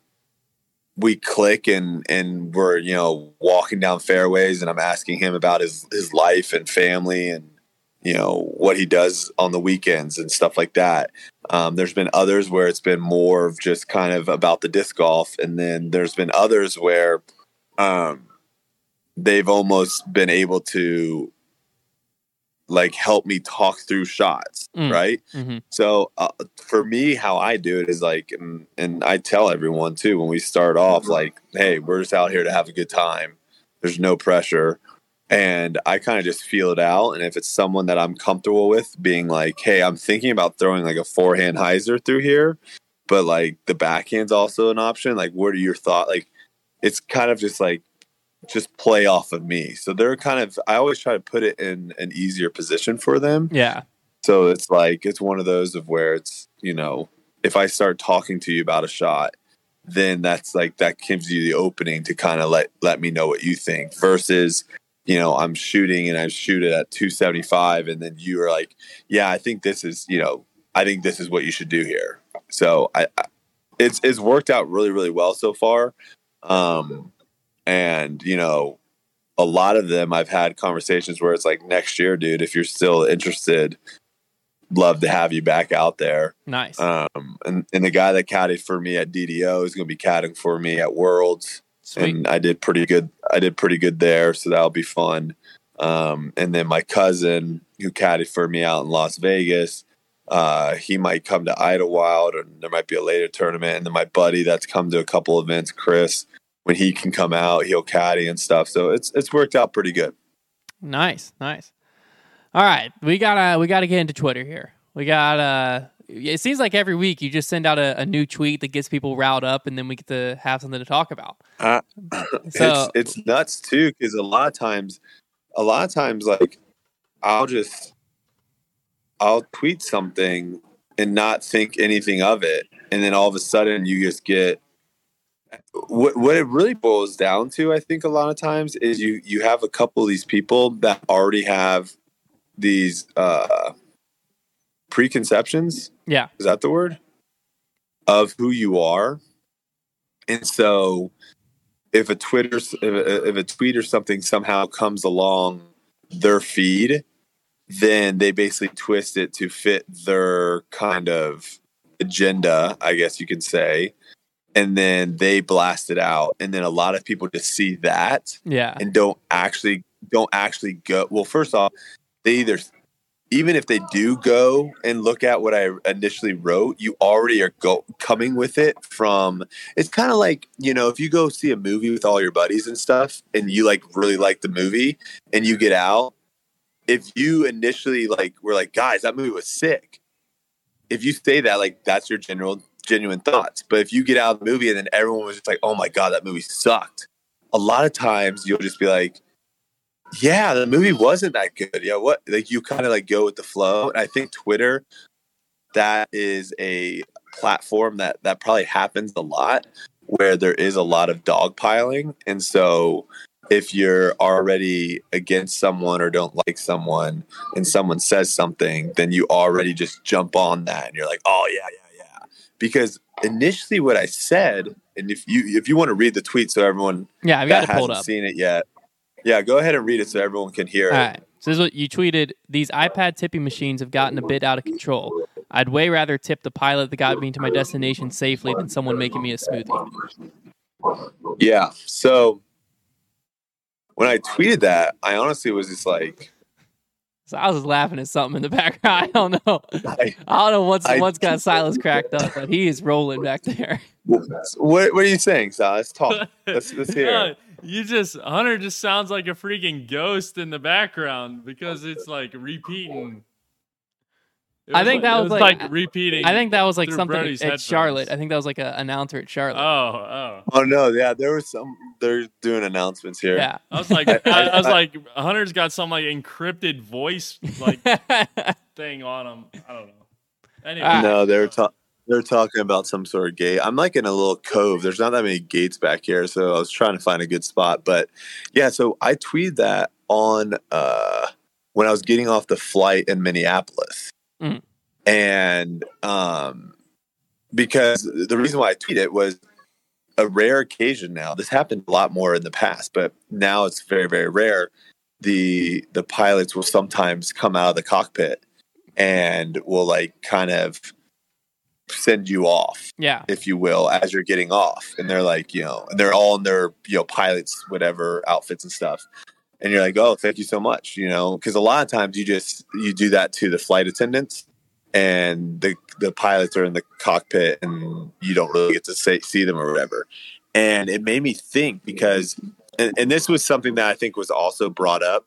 Speaker 3: we click and, and we're, you know, walking down fairways and I'm asking him about his, his life and family and, you know, what he does on the weekends and stuff like that. Um, there's been others where it's been more of just kind of about the disc golf. And then there's been others where um, they've almost been able to like help me talk through shots. Mm. Right. Mm-hmm. So uh, for me, how I do it is like, and, and I tell everyone too, when we start off, like, hey, we're just out here to have a good time. There's no pressure. And I kind of just feel it out. And if it's someone that I'm comfortable with being like, hey, I'm thinking about throwing like a forehand hyzer through here, but like the backhand's also an option. Like, what are your thoughts? Like, it's kind of just like, just play off of me. So they're kind of, I always try to put it in an easier position for them.
Speaker 1: Yeah.
Speaker 3: So it's like, it's one of those of where it's, you know, if I start talking to you about a shot, then that's like, that gives you the opening to kind of let, let me know what you think versus, you know, I'm shooting and I shoot it at two seventy-five and then you are like, yeah, I think this is, you know, I think this is what you should do here. So I, I it's, it's worked out really, really well so far. Um, And, you know, a lot of them I've had conversations where it's like, next year, dude, if you're still interested, love to have you back out there.
Speaker 1: Nice.
Speaker 3: Um, and, and the guy that caddied for me at D D O is going to be caddying for me at Worlds. Sweet. And I did pretty good. I did pretty good there. So that'll be fun. Um, and then my cousin who caddied for me out in Las Vegas, uh, he might come to Idlewild or there might be a later tournament. And then my buddy that's come to a couple events, Chris, when he can come out, he'll caddy and stuff. So it's it's worked out pretty good.
Speaker 1: Nice, nice. All right, we gotta we gotta get into Twitter here. We got uh, it seems like every week you just send out a, a new tweet that gets people riled up, and then we get to have something to talk about.
Speaker 3: Uh, so, it's it's nuts too, because a lot of times, a lot of times, like I'll just I'll tweet something and not think anything of it, and then all of a sudden you just get. What what it really boils down to, I think, a lot of times is you you have a couple of these people that already have these uh, preconceptions.
Speaker 1: Yeah,
Speaker 3: is that the word? of who you are. And so if a Twitter, if a, if a tweet or something somehow comes along their feed, then they basically twist it to fit their kind of agenda, I guess you could say. And then they blast it out. And then a lot of people just see that
Speaker 1: yeah.
Speaker 3: and don't actually, don't actually go. Well, first off, they either, even if they do go and look at what I initially wrote, you already are go coming with it from, it's kind of like, you know, if you go see a movie with all your buddies and stuff and you like really like the movie and you get out, if you initially like, were like, guys, that movie was sick. If you say that, like, that's your general, genuine thoughts. But if you get out of the movie and then everyone was just like, oh my God, that movie sucked. A lot of times you'll just be like, yeah, the movie wasn't that good. Yeah, what? Like you kind of like go with the flow. And I think Twitter, that is a platform that that probably happens a lot, where there is a lot of dogpiling. And so if you're already against someone or don't like someone, and someone says something, then you already just jump on that, and you're like, oh yeah, yeah, yeah. Because initially, what I said, and if you if you want to read the tweet, so everyone
Speaker 1: Yeah, I've got
Speaker 3: that
Speaker 1: it pulled
Speaker 3: hasn't
Speaker 1: up.
Speaker 3: seen it yet. Yeah, go ahead and read it so everyone can hear it.
Speaker 1: All right. So this is what you tweeted. These iPad tipping machines have gotten a bit out of control. I'd way rather tip the pilot that got me to my destination safely than someone making me a smoothie.
Speaker 3: Yeah. So when I tweeted that, I honestly was just like,
Speaker 1: So I was just laughing at something in the background. I don't know.
Speaker 3: I,
Speaker 1: I don't know what's
Speaker 3: I-
Speaker 1: what's got Silas cracked up, but he is rolling back there.
Speaker 3: what, what are you saying, Silas? Talk. Let's, let's hear
Speaker 2: No,
Speaker 3: it.
Speaker 2: you just Hunter just sounds like a freaking ghost in the background because it's like repeating. It
Speaker 1: I think
Speaker 2: like,
Speaker 1: that
Speaker 2: it
Speaker 1: was like-
Speaker 2: repeating.
Speaker 1: I think that was like
Speaker 2: through
Speaker 1: something
Speaker 2: Brody's
Speaker 1: at
Speaker 2: headphones.
Speaker 1: Charlotte. I think that was like an announcer at Charlotte.
Speaker 2: Oh, oh.
Speaker 3: Oh no, yeah, there was some. They're doing announcements here.
Speaker 1: Yeah.
Speaker 2: I was like, I, I was like, Hunter's got some like encrypted voice like thing on him. I don't know. Anyway,
Speaker 1: Ah.
Speaker 3: No, they're ta- they're talking about some sort of gate. I'm like in a little cove. There's not that many gates back here, so I was trying to find a good spot. But yeah, so I tweeted that on uh, when I was getting off the flight in Minneapolis,
Speaker 1: Mm.
Speaker 3: and um, because the reason why I tweeted it was a rare occasion now. This happened a lot more in the past, but now it's very, very rare. The the pilots will sometimes come out of the cockpit and will like kind of send you off,
Speaker 1: Yeah.
Speaker 3: if you will, as you're getting off. And they're like, you know, and they're all in their, you know, pilots, whatever outfits and stuff. And you're like, oh, thank you so much, you know, because a lot of times you just, you do that to the flight attendants, and the the pilots are in the cockpit and you don't really get to say, see them or whatever. And it made me think because, and, and this was something that I think was also brought up.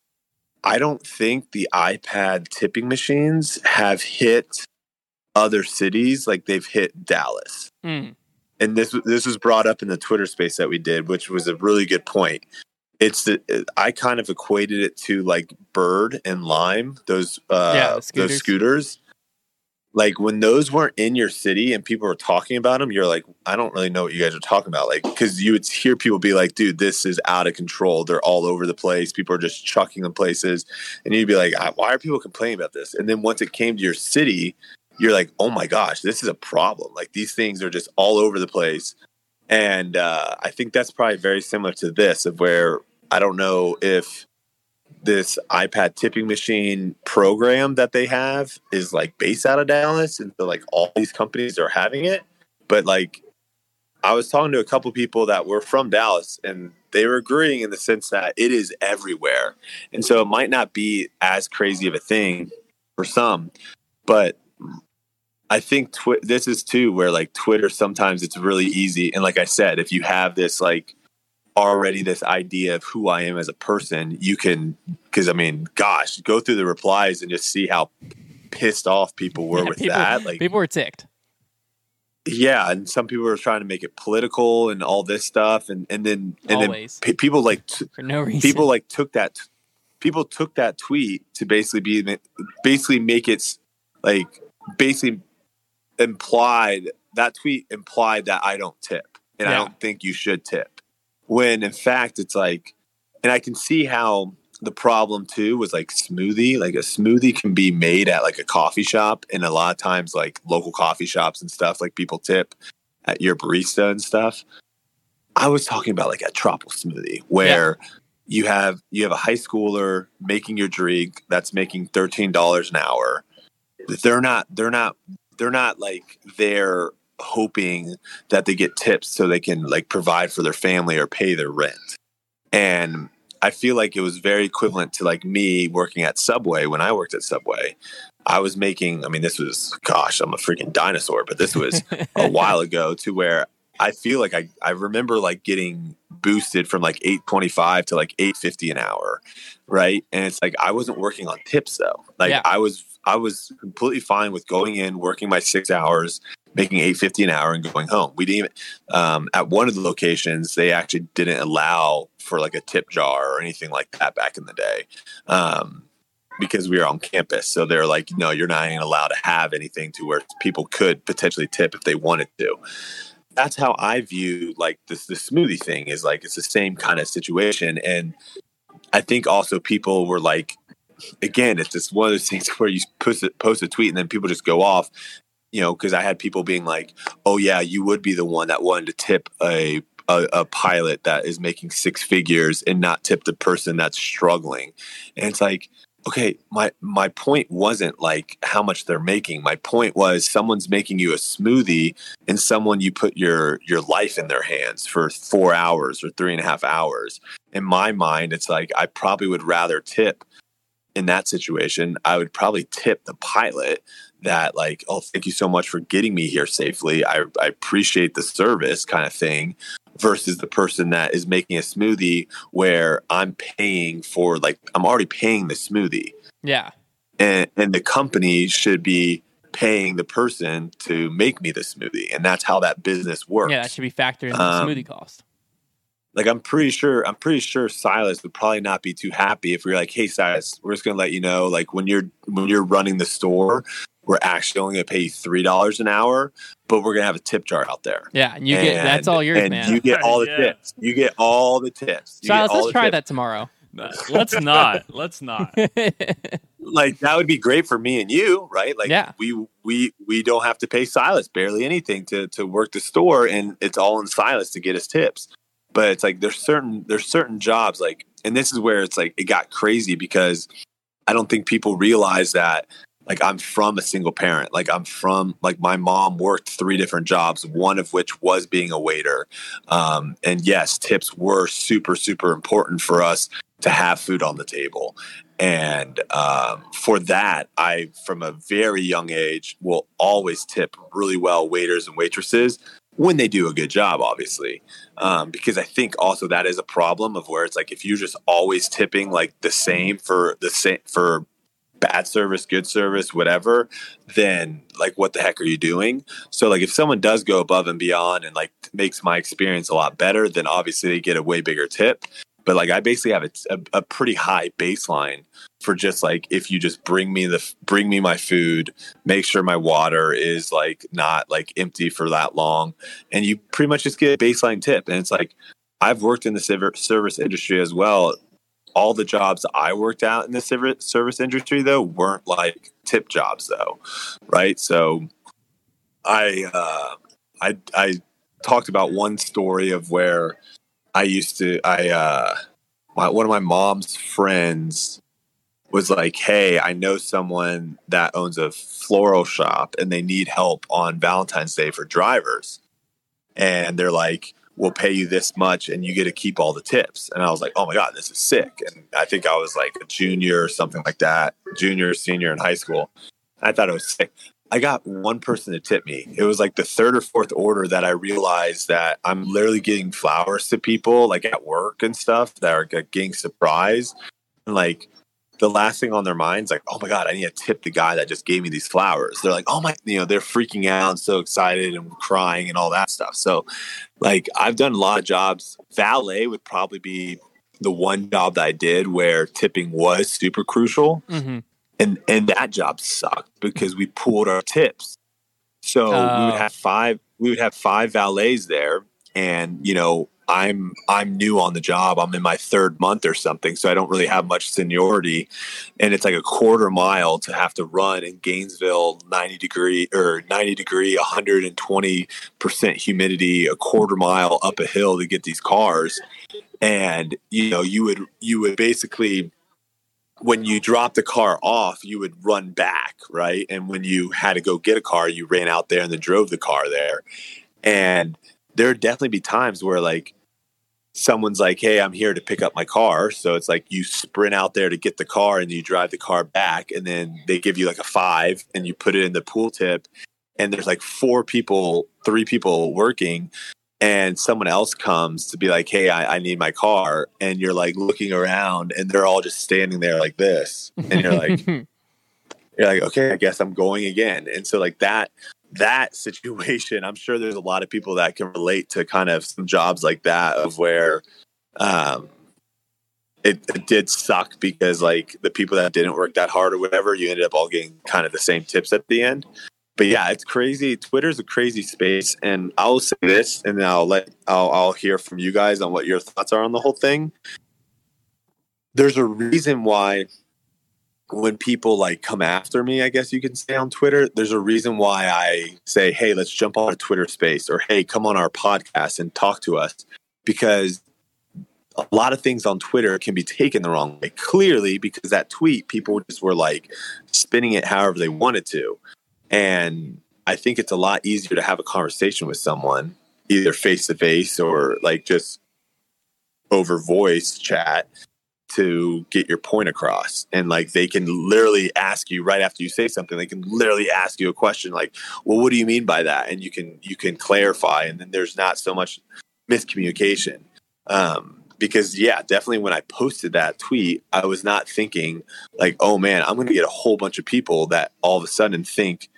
Speaker 3: I don't think the iPad tipping machines have hit other cities like they've hit Dallas.
Speaker 1: Mm.
Speaker 3: And this this was brought up in the Twitter space that we did, which was a really good point. It's the, I kind of equated it to like Bird and Lime, those uh,
Speaker 1: Yeah, the scooters.
Speaker 3: those scooters. Like when those weren't in your city and people were talking about them, you're like, I don't really know what you guys are talking about. Like, because you would hear people be like, dude, this is out of control. They're all over the place. People are just chucking them places. And you'd be like, why are people complaining about this? And then once it came to your city, you're like, oh my gosh, this is a problem. Like these things are just all over the place. And uh, I think that's probably very similar to this, of where I don't know if this iPad tipping machine program that they have is like based out of Dallas, and so like all these companies are having it. But like I was talking to a couple people that were from Dallas, and they were agreeing in the sense that it is everywhere. And so it might not be as crazy of a thing for some, but I think twi- this is too where like Twitter, sometimes it's really easy. And like I said, if you have this like already this idea of who I am as a person, you can, because I mean, gosh, go through the replies and just see how pissed off people were
Speaker 1: Yeah,
Speaker 3: with
Speaker 1: people,
Speaker 3: that. Like,
Speaker 1: people were ticked.
Speaker 3: yeah, and some people were trying to make it political and all this stuff, and and then and
Speaker 1: Always.
Speaker 3: then pe- people like t-
Speaker 1: For no reason.
Speaker 3: people like took that people took that tweet to basically be basically make it like basically implied that tweet implied that I don't tip and I
Speaker 1: Yeah.
Speaker 3: don't think you should tip, when in fact it's like, and I can see how the problem too was like smoothie. Like a smoothie can be made at like a coffee shop, and a lot of times like local coffee shops and stuff, like people tip at your barista and stuff. I was talking about like a tropical smoothie where yeah. you have you have a high schooler making your drink that's making thirteen dollars an hour. They're not they're not they're not like they're hoping that they get tips so they can like provide for their family or pay their rent. And I feel like it was very equivalent to like me working at Subway. When I worked at Subway, I was making, I mean, this was, gosh, I'm a freaking dinosaur, but this was a while ago, to where I feel like I, I remember like getting boosted from like eight twenty-five to like eight fifty an hour. Right. And it's like, I wasn't working on tips though. Like yeah. I was, I was completely fine with going in, working my six hours, making eight fifty an hour and going home. We didn't even, um, at one of the locations, they actually didn't allow for like a tip jar or anything like that back in the day. Um, because we were on campus. So they're like, no, you're not even allowed to have anything to where people could potentially tip if they wanted to. That's how I view like this, the smoothie thing is like, it's the same kind of situation. And I think also people were like, again, it's just one of those things where you post a, post a tweet and then people just go off, you know, because I had people being like, oh yeah, you would be the one that wanted to tip a, a, a pilot that is making six figures and not tip the person that's struggling. And it's like, okay, my, my point wasn't like how much they're making. My point was someone's making you a smoothie and someone you put your, your life in their hands for four hours or three and a half hours. In my mind, it's like, I probably would rather tip in that situation. I would probably tip the pilot that like, oh, thank you so much for getting me here safely. I, I appreciate the service kind of thing, versus the person that is making a smoothie where I'm paying for like, I'm already paying the smoothie.
Speaker 1: Yeah.
Speaker 3: And, and the company should be paying the person to make me the smoothie. And that's how that business works.
Speaker 1: Yeah. That should be factored in the um, smoothie cost.
Speaker 3: Like, I'm pretty sure, I'm pretty sure Silas would probably not be too happy if we were like, hey, Silas, we're just going to let you know, like when you're, when you're running the store, we're actually only going to pay you three dollars an hour, but we're going to have a tip jar out there.
Speaker 1: Yeah. And you and, get, that's all yours,
Speaker 3: and
Speaker 1: man.
Speaker 3: you get all the
Speaker 2: yeah.
Speaker 3: tips. You get all the tips. You
Speaker 1: Silas, let's try
Speaker 3: tips.
Speaker 1: that tomorrow.
Speaker 2: No, let's not. Let's not.
Speaker 3: Like, that would be great for me and you, right? Like,
Speaker 1: yeah.
Speaker 3: we, we, we don't have to pay Silas barely anything to, to work the store, and it's all in Silas to get us tips. But it's like, there's certain, there's certain jobs like, and this is where it's like, it got crazy because I don't think people realize that, like, I'm from a single parent. Like, I'm from, like, my mom worked three different jobs, one of which was being a waiter. Um, and yes, tips were super, super important for us to have food on the table. And um, for that, I, from a very young age, will always tip really well waiters and waitresses when they do a good job, obviously. Um, because I think also that is a problem of where it's like, if you're just always tipping like the same for the same, for bad service, good service, whatever, then like, what the heck are you doing? So like, if someone does go above and beyond and like makes my experience a lot better, then obviously they get a way bigger tip. But like, I basically have a, a, a pretty high baseline for just like, if you just bring me the, bring me my food, make sure my water is like not like empty for that long. And you pretty much just get a baseline tip. And it's like, I've worked in the service industry as well. All the jobs I worked out in the service industry, though, weren't like tip jobs, though, right? So, I uh, I I talked about one story of where I used to I uh, my, one of my mom's friends was like, "Hey, I know someone that owns a floral shop, and they need help on Valentine's Day for drivers," and they're like, we'll pay you this much and you get to keep all the tips. And I was like, oh my God, this is sick. And I think I was like a junior or something like that, junior, senior in high school. I thought it was sick. I got one person to tip me. It was like the third or fourth order that I realized that I'm literally getting flowers to people like at work and stuff that are getting surprised. And like, the last thing on their minds, like, oh my God, I need to tip the guy that just gave me these flowers. They're like, oh my, you know, they're freaking out and so excited and crying and all that stuff. So like, I've done a lot of jobs. Valet would probably be the one job that I did where tipping was super crucial. Mm-hmm. And, and that job sucked because we pooled our tips. So oh. we would have five, we would have five valets there. and you know I'm I'm new on the job. I'm in my third month or something, so I don't really have much seniority. And it's like a quarter mile to have to run in Gainesville, ninety degree or ninety degree, one hundred twenty percent humidity, a quarter mile up a hill to get these cars. And you know, you would you would basically, when you dropped the car off, you would run back, right? And when you had to go get a car, you ran out there and then drove the car there. And there would definitely be times where like someone's like, hey, I'm here to pick up my car. So it's like you sprint out there to get the car and you drive the car back, and then they give you like a five and you put it in the pool tip, and there's like four people, three people working, and someone else comes to be like, hey, I, I need my car. And you're like looking around and they're all just standing there like this. And you're like, you're like, okay, I guess I'm going again. And so like that, that situation, I'm sure there's a lot of people that can relate to kind of some jobs like that, of where um, it, it did suck because like the people that didn't work that hard or whatever, you ended up all getting kind of the same tips at the end. But yeah, it's crazy. Twitter's a crazy space, and I'll say this, and then I'll let I'll, I'll hear from you guys on what your thoughts are on the whole thing. There's a reason why when people like come after me, I guess you can say, on Twitter, there's a reason why I say, hey, let's jump on a Twitter space, or hey, come on our podcast and talk to us, because a lot of things on Twitter can be taken the wrong way. Clearly, because that tweet, people just were like spinning it however they wanted to. And I think it's a lot easier to have a conversation with someone, either face to face or like just over voice chat, to get your point across. And like they can literally ask you right after you say something, they can literally ask you a question like, well, what do you mean by that? And you can you can clarify, and then there's not so much miscommunication. Um, because yeah, definitely when I posted that tweet, I was not thinking like, oh man, I'm going to get a whole bunch of people that all of a sudden think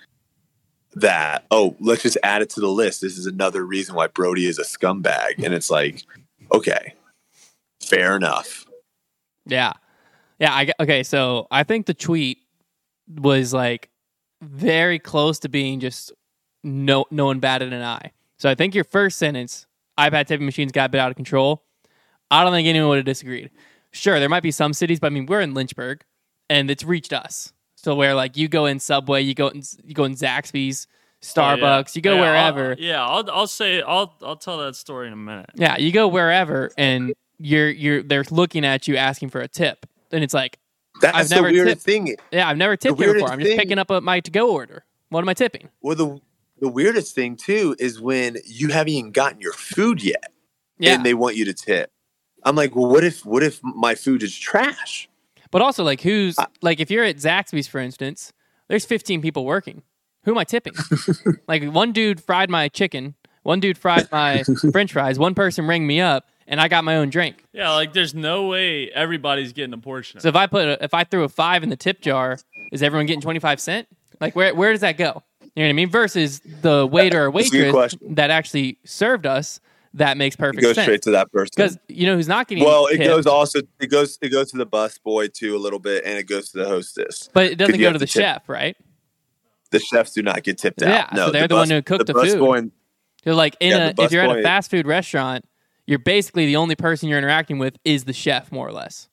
Speaker 3: that, oh, let's just add it to the list. This is another reason why Brody is a scumbag. And it's like, okay, fair enough.
Speaker 1: Yeah. Yeah. I, okay. So I think the tweet was like very close to being just no, no one batted an eye. So I think your first sentence, iPad tipping machines got a bit out of control, I don't think anyone would have disagreed. Sure, there might be some cities, but I mean, we're in Lynchburg, and it's reached us. So where like you go in Subway, you go in, you go in Zaxby's, Starbucks, oh, yeah. you go
Speaker 2: yeah,
Speaker 1: wherever.
Speaker 2: I'll, yeah, I'll I'll say I'll I'll tell that story in a minute.
Speaker 1: Yeah, you go wherever, and you're you're they're looking at you asking for a tip, and it's like,
Speaker 3: that's
Speaker 1: I've
Speaker 3: the
Speaker 1: never
Speaker 3: weirdest
Speaker 1: tipped.
Speaker 3: thing.
Speaker 1: Yeah, I've never tipped here before. I'm just thing, picking up a, my to-go order. What am I tipping?
Speaker 3: Well, the the weirdest thing too is when you haven't even gotten your food yet,
Speaker 1: yeah.
Speaker 3: and they want you to tip. I'm like, well, what if what if my food is trash?
Speaker 1: But also, like, who's I, like, if you're at Zaxby's, for instance, there's fifteen people working. Who am I tipping? Like, one dude fried my chicken, one dude fried my French fries, one person rang me up, and I got my own drink.
Speaker 2: Yeah, like, there's no way everybody's getting a portion.
Speaker 1: So if I put a, if I threw a five in the tip jar, is everyone getting twenty-five cent? Like, where where does that go? You know what I mean? Versus the waiter or waitress that actually served us. That makes perfect
Speaker 3: sense. It goes
Speaker 1: sense.
Speaker 3: straight to that person.
Speaker 1: Because you know who's not getting
Speaker 3: Well, it
Speaker 1: tipped.
Speaker 3: goes also it goes it goes to the bus boy too a little bit, and it goes to the hostess.
Speaker 1: But it doesn't go to the tip. chef, right?
Speaker 3: The chefs do not get tipped
Speaker 1: yeah,
Speaker 3: out. No,
Speaker 1: so they're
Speaker 3: the,
Speaker 1: the
Speaker 3: bus,
Speaker 1: one who cooked
Speaker 3: the,
Speaker 1: the,
Speaker 3: the
Speaker 1: food.
Speaker 3: Boy,
Speaker 1: so like in
Speaker 3: yeah,
Speaker 1: a if you're
Speaker 3: boy,
Speaker 1: at a fast food restaurant, you're basically the only person you're interacting with is the chef, more or less.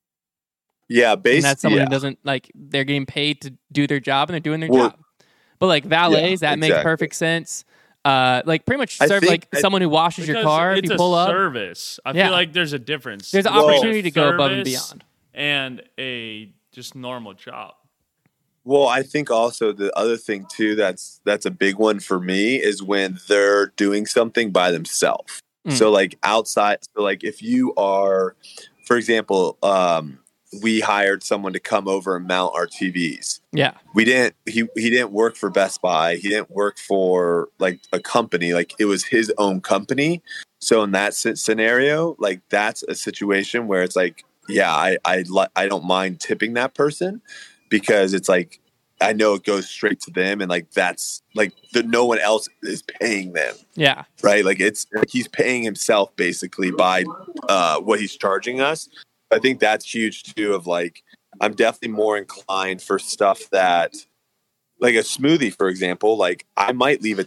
Speaker 3: Yeah, basically.
Speaker 1: And that's someone
Speaker 3: yeah.
Speaker 1: who doesn't like they're getting paid to do their job and they're doing their
Speaker 3: well,
Speaker 1: job. But like valets,
Speaker 3: yeah,
Speaker 1: that
Speaker 3: exactly.
Speaker 1: makes perfect sense. Uh, like pretty much serve
Speaker 3: think,
Speaker 1: like
Speaker 3: I,
Speaker 1: someone who washes your car if you pull
Speaker 2: a
Speaker 1: up.
Speaker 2: Service. I
Speaker 1: yeah.
Speaker 2: feel like there's a difference.
Speaker 1: There's an
Speaker 3: well,
Speaker 1: opportunity to go above and beyond.
Speaker 2: And a just normal job.
Speaker 3: Well, I think also the other thing too that's that's a big one for me is when they're doing something by themselves. Mm. So like outside, so like if you are, for example, um, we hired someone to come over and mount our T Vs.
Speaker 1: Yeah.
Speaker 3: We didn't, he, he didn't work for Best Buy. He didn't work for like a company, like it was his own company. So in that scenario, like that's a situation where it's like, yeah, I, I, I don't mind tipping that person because it's like, I know it goes straight to them. And like, that's like the, no one else is paying them.
Speaker 1: Yeah.
Speaker 3: Right. Like it's like he's paying himself basically by uh, what he's charging us. I think that's huge too of like, I'm definitely more inclined for stuff that like a smoothie, for example, like I might leave a tip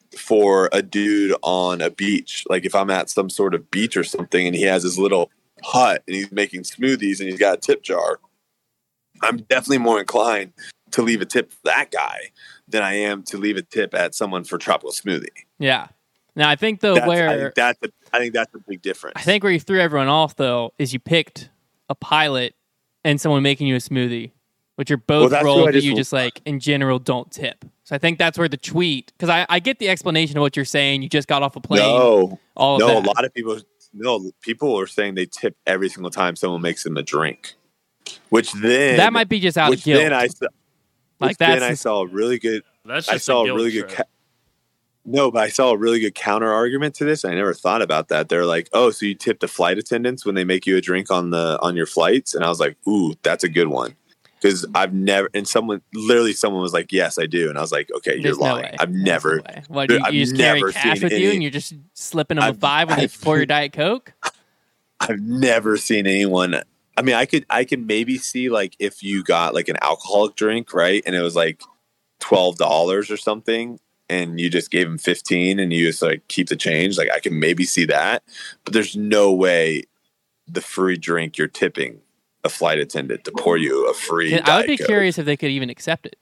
Speaker 3: for a dude on a beach. Like if I'm at some sort of beach or something and he has his little hut and he's making smoothies and he's got a tip jar, I'm definitely more inclined to leave a tip for that guy than I am to leave a tip at someone for tropical smoothie.
Speaker 1: Yeah. Now I think though
Speaker 3: That's,
Speaker 1: where
Speaker 3: I think that's a, I think that's a big difference.
Speaker 1: I think where you threw everyone off though is you picked a pilot and someone making you a smoothie, which are both
Speaker 3: Well,
Speaker 1: roles
Speaker 3: who I
Speaker 1: that
Speaker 3: just-
Speaker 1: you just like in general don't tip. So I think that's where the tweet, because I, I get the explanation of what you're saying. You just got off a plane.
Speaker 3: No,
Speaker 1: all of
Speaker 3: no,
Speaker 1: that.
Speaker 3: a lot of people, no, people are saying they tip every single time someone makes them a drink, which then
Speaker 1: that might be just out
Speaker 3: which
Speaker 1: of guilt.
Speaker 3: then I saw,
Speaker 1: Like
Speaker 3: which then
Speaker 1: that's
Speaker 3: I
Speaker 1: the-
Speaker 3: saw a really good.
Speaker 2: That's
Speaker 3: I
Speaker 2: just
Speaker 3: saw
Speaker 2: a
Speaker 3: a
Speaker 2: guilt
Speaker 3: really good.
Speaker 2: trip.
Speaker 3: Ca- no, but I saw a really good counter argument to this. I never thought about that. They're like, "Oh, so you tip the flight attendants when they make you a drink on the on your flights?" And I was like, "Ooh, that's a good one." Because I've never, and someone, literally someone was like, "Yes, I do," and I was like, "Okay, you're
Speaker 1: There's no
Speaker 3: lying.
Speaker 1: way.
Speaker 3: I've
Speaker 1: There's
Speaker 3: never,
Speaker 1: no way. What, you,
Speaker 3: I've
Speaker 1: you just carry
Speaker 3: never
Speaker 1: cash
Speaker 3: seen
Speaker 1: with you
Speaker 3: any-
Speaker 1: and you're just slipping them a
Speaker 3: I've-
Speaker 1: five when they
Speaker 3: I've-
Speaker 1: pour your Diet Coke?
Speaker 3: I've never seen anyone." I mean, I could, I could maybe see like if you got like an alcoholic drink, right, and it was like twelve dollars or something, and you just gave them fifteen, and you just like keep the change. Like I can maybe see that, but there's no way the free drink you're tipping a flight attendant to pour you a free.
Speaker 1: And I would
Speaker 3: Diet
Speaker 1: be
Speaker 3: Coke.
Speaker 1: curious if they could even accept it.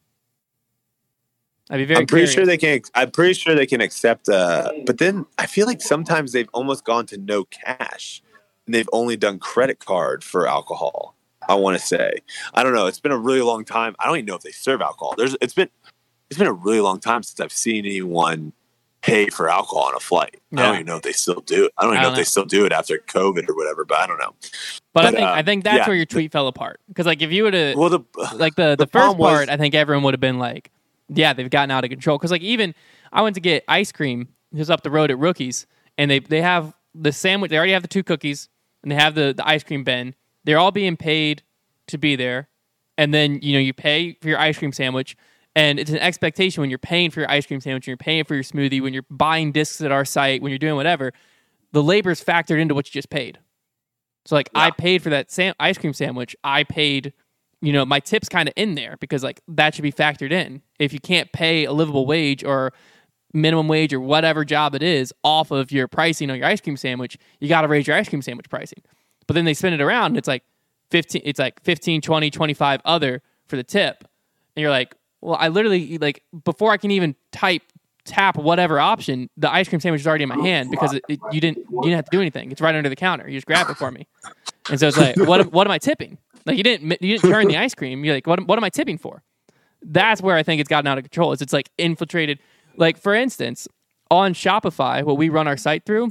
Speaker 1: I'd be very
Speaker 3: I'm pretty
Speaker 1: curious.
Speaker 3: sure they can. I'm pretty sure they can accept. Uh, but then I feel like sometimes they've almost gone to no cash, and they've only done credit card for alcohol. I want to say. I don't know. It's been a really long time. I don't even know if they serve alcohol. There's. It's been. It's been a really long time since I've seen anyone pay for alcohol on a flight. I
Speaker 1: Yeah.
Speaker 3: don't even know if they still do it. I don't even
Speaker 1: I
Speaker 3: know
Speaker 1: don't
Speaker 3: if they
Speaker 1: know.
Speaker 3: still do it after COVID or whatever. But I don't know.
Speaker 1: But, I
Speaker 3: But,
Speaker 1: think
Speaker 3: uh,
Speaker 1: I think that's
Speaker 3: yeah.
Speaker 1: where your tweet fell apart. Because like if you would have
Speaker 3: Well, the
Speaker 1: like the the,
Speaker 3: the
Speaker 1: first
Speaker 3: problem was-
Speaker 1: part, I think everyone would have been like, yeah, they've gotten out of control. Because like even I went to get ice cream just up the road at Rookies, and they they have the sandwich. They already have the two cookies, and they have the the ice cream bin. They're all being paid to be there, and then you know you pay for your ice cream sandwich. And it's an expectation when you're paying for your ice cream sandwich, when you're paying for your smoothie, when you're buying discs at our site, when you're doing whatever, the labor's factored into what you just paid. So like I
Speaker 3: Yeah.
Speaker 1: paid for that sam- ice cream sandwich. I paid, you know, my tip's kind of in there because like that should be factored in. If you can't pay a livable wage or minimum wage or whatever job it is off of your pricing on your ice cream sandwich, you got to raise your ice cream sandwich pricing. But then they spin it around and it's like fifteen, it's like fifteen, twenty, twenty-five other for the tip. And you're like, well, I literally like before I can even type tap whatever option, the ice cream sandwich is already in my hand because it, it, you didn't you didn't have to do anything. It's right under the counter. You just grab it for me. And so it's like, what am- what am I tipping? Like you didn't you didn't turn the ice cream. You're like, what am- what am I tipping for? That's where I think it's gotten out of control. Is it's like infiltrated. Like for instance, on Shopify, what we run our site through,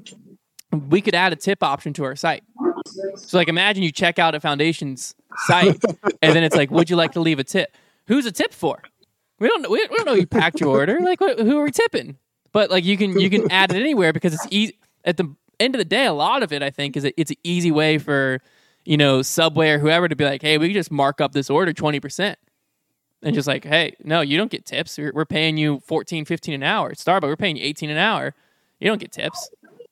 Speaker 1: we could add a tip option to our site. So like imagine you check out at Foundation's site, and then it's like, would you like to leave a tip? Who's a tip for? We don't know. We don't know you packed your order. Like, what, who are we tipping? But like, you can you can add it anywhere because it's easy. At the end of the day, a lot of it, I think, is that it's an easy way for you know Subway or whoever to be like, hey, we can just mark up this order twenty percent, and just like, hey, no, you don't get tips. We're, we're paying you fourteen, fifteen an hour. At Starbucks, we're paying you eighteen an hour. You don't get tips.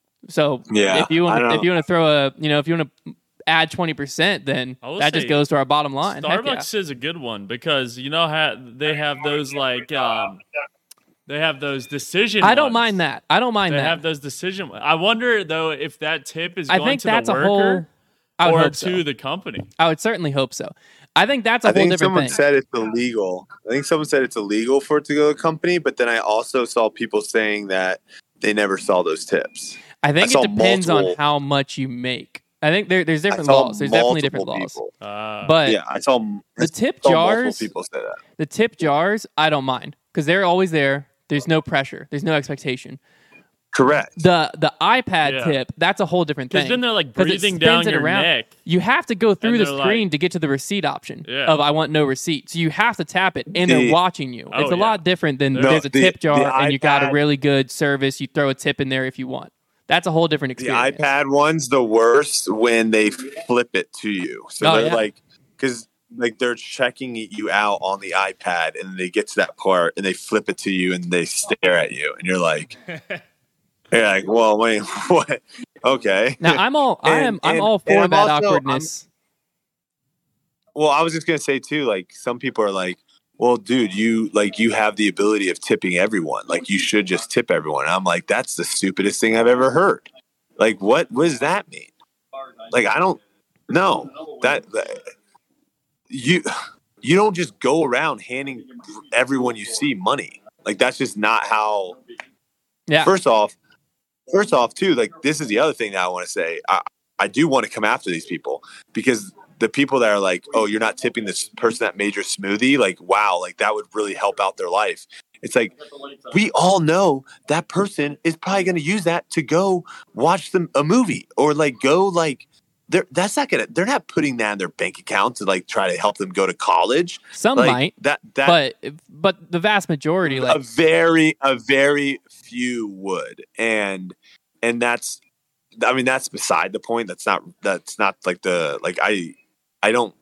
Speaker 1: So
Speaker 3: Yeah,
Speaker 1: if you
Speaker 3: I
Speaker 1: want
Speaker 3: don't
Speaker 1: if
Speaker 3: know.
Speaker 1: you want to throw a you know if you want to add twenty percent, then
Speaker 2: I will
Speaker 1: that just
Speaker 2: say
Speaker 1: goes to our bottom line. Heck yeah.
Speaker 2: Starbucks is a good one because you know how they have those like um, they have those decision.
Speaker 1: I don't
Speaker 2: ones.
Speaker 1: mind that. I don't mind
Speaker 2: They
Speaker 1: that.
Speaker 2: have those decision. I wonder though if that tip is
Speaker 1: I
Speaker 2: going
Speaker 1: think
Speaker 2: to
Speaker 1: that's
Speaker 2: the
Speaker 1: a
Speaker 2: worker
Speaker 1: whole. I would
Speaker 2: or
Speaker 1: hope
Speaker 2: to
Speaker 1: so.
Speaker 2: the company.
Speaker 1: I would certainly hope so. I think that's a
Speaker 3: I
Speaker 1: whole
Speaker 3: think
Speaker 1: different
Speaker 3: someone
Speaker 1: thing.
Speaker 3: said it's illegal. I think someone said it's illegal for it to go to a company, but then I also saw people saying that they never saw those tips.
Speaker 1: I think
Speaker 3: I saw
Speaker 1: it depends on
Speaker 3: multiple-
Speaker 1: how much you make. I think there, there's
Speaker 3: I
Speaker 1: different
Speaker 3: saw
Speaker 1: laws. There's definitely different
Speaker 3: multiple
Speaker 1: laws.
Speaker 3: people.
Speaker 2: Uh,
Speaker 1: But
Speaker 3: Yeah, I saw
Speaker 1: the tip
Speaker 3: saw multiple
Speaker 1: jars,
Speaker 3: people say that.
Speaker 1: the tip jars, I don't mind because they're always there. There's no pressure. There's no expectation.
Speaker 3: Correct.
Speaker 1: The the iPad
Speaker 2: Yeah.
Speaker 1: tip, that's a whole different
Speaker 2: because
Speaker 1: thing.
Speaker 2: then they're like
Speaker 1: 'Cause it
Speaker 2: breathing
Speaker 1: spins
Speaker 2: down
Speaker 1: it
Speaker 2: your
Speaker 1: around.
Speaker 2: neck.
Speaker 1: You have to go through
Speaker 2: And
Speaker 1: the
Speaker 2: they're
Speaker 1: screen
Speaker 2: like-
Speaker 1: to get to the receipt option
Speaker 2: Yeah.
Speaker 1: of I want no receipt. So you have to tap it, and
Speaker 3: The-
Speaker 1: they're watching you.
Speaker 2: Oh,
Speaker 1: it's a
Speaker 2: yeah.
Speaker 1: lot different than
Speaker 2: No,
Speaker 1: there's a
Speaker 3: the-
Speaker 1: tip jar
Speaker 3: the
Speaker 1: and you got a
Speaker 3: iPad-
Speaker 1: really good service. You throw a tip in there if you want. That's a whole different
Speaker 3: The
Speaker 1: experience.
Speaker 3: iPad one's the worst when they flip it to you. So
Speaker 1: Oh,
Speaker 3: they're
Speaker 1: yeah.
Speaker 3: like, because like they're checking you out on the iPad, and they get to that part and they flip it to you and they stare at you, and you're like, you're like, well, wait, what? Okay.
Speaker 1: Now I'm all I am
Speaker 3: And-
Speaker 1: I'm
Speaker 3: and-
Speaker 1: all for
Speaker 3: and I'm
Speaker 1: that
Speaker 3: also-
Speaker 1: awkwardness.
Speaker 3: Well, I was just gonna say too, like some people are like, well, dude, you like you have the ability of tipping everyone. Like you should just tip everyone. And I'm like, that's the stupidest thing I've ever heard. Like, what, what does that mean? Like, I don't know that, that you you don't just go around handing everyone you see money. Like that's just not how.
Speaker 1: Yeah.
Speaker 3: First off, first off, too, like this is the other thing that I want to say. I, I do want to come after these people because the people that are like, oh, you're not tipping this person that made your smoothie. Like, wow, like that would really help out their life. It's like we all know that person is probably going to use that to go watch them a movie or like go like. They're, that's not gonna. They're not putting that in their bank account to like try to help them go to college.
Speaker 1: Some
Speaker 3: like,
Speaker 1: might,
Speaker 3: that, that,
Speaker 1: but but the vast majority, like
Speaker 3: a very a very few would, and and that's, I mean, that's beside the point. That's not that's not like the like I I don't.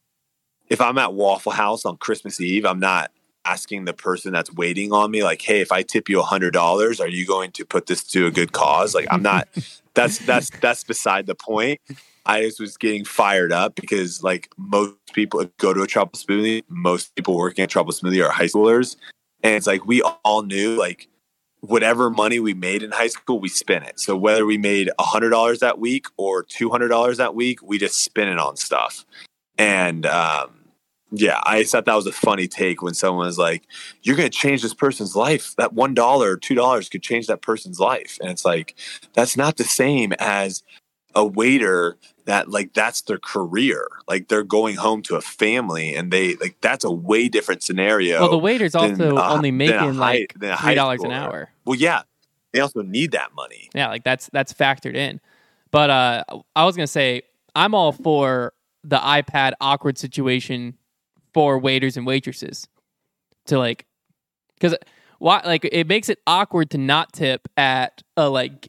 Speaker 3: If I'm at Waffle House on Christmas Eve, I'm not asking the person that's waiting on me like, hey, if I tip you a hundred dollars, are you going to put this to a good cause? Like I'm not. that's that's that's beside the point. I just was getting fired up because like most people go to a Trouble Smoothie, most people working at Trouble Smoothie are high schoolers. And it's like, we all knew like whatever money we made in high school, we spent it. So whether we made a hundred dollars that week or two hundred dollars that week, we just spent it on stuff. And, um, yeah, I thought that was a funny take when someone was like, you're going to change this person's life. That one dollar or two dollars could change that person's life. And it's like, that's not the same as a waiter that like that's their career. Like they're going home to a family and they like that's a way different scenario.
Speaker 1: Well, the waiter's also
Speaker 3: than, uh,
Speaker 1: only making
Speaker 3: high,
Speaker 1: like three dollars an
Speaker 3: schooler.
Speaker 1: hour.
Speaker 3: Well, yeah, they also need that money.
Speaker 1: Yeah, like that's that's factored in. But uh, I was gonna say I'm all for the iPad awkward situation for waiters and waitresses to like, because why like it makes it awkward to not tip at a like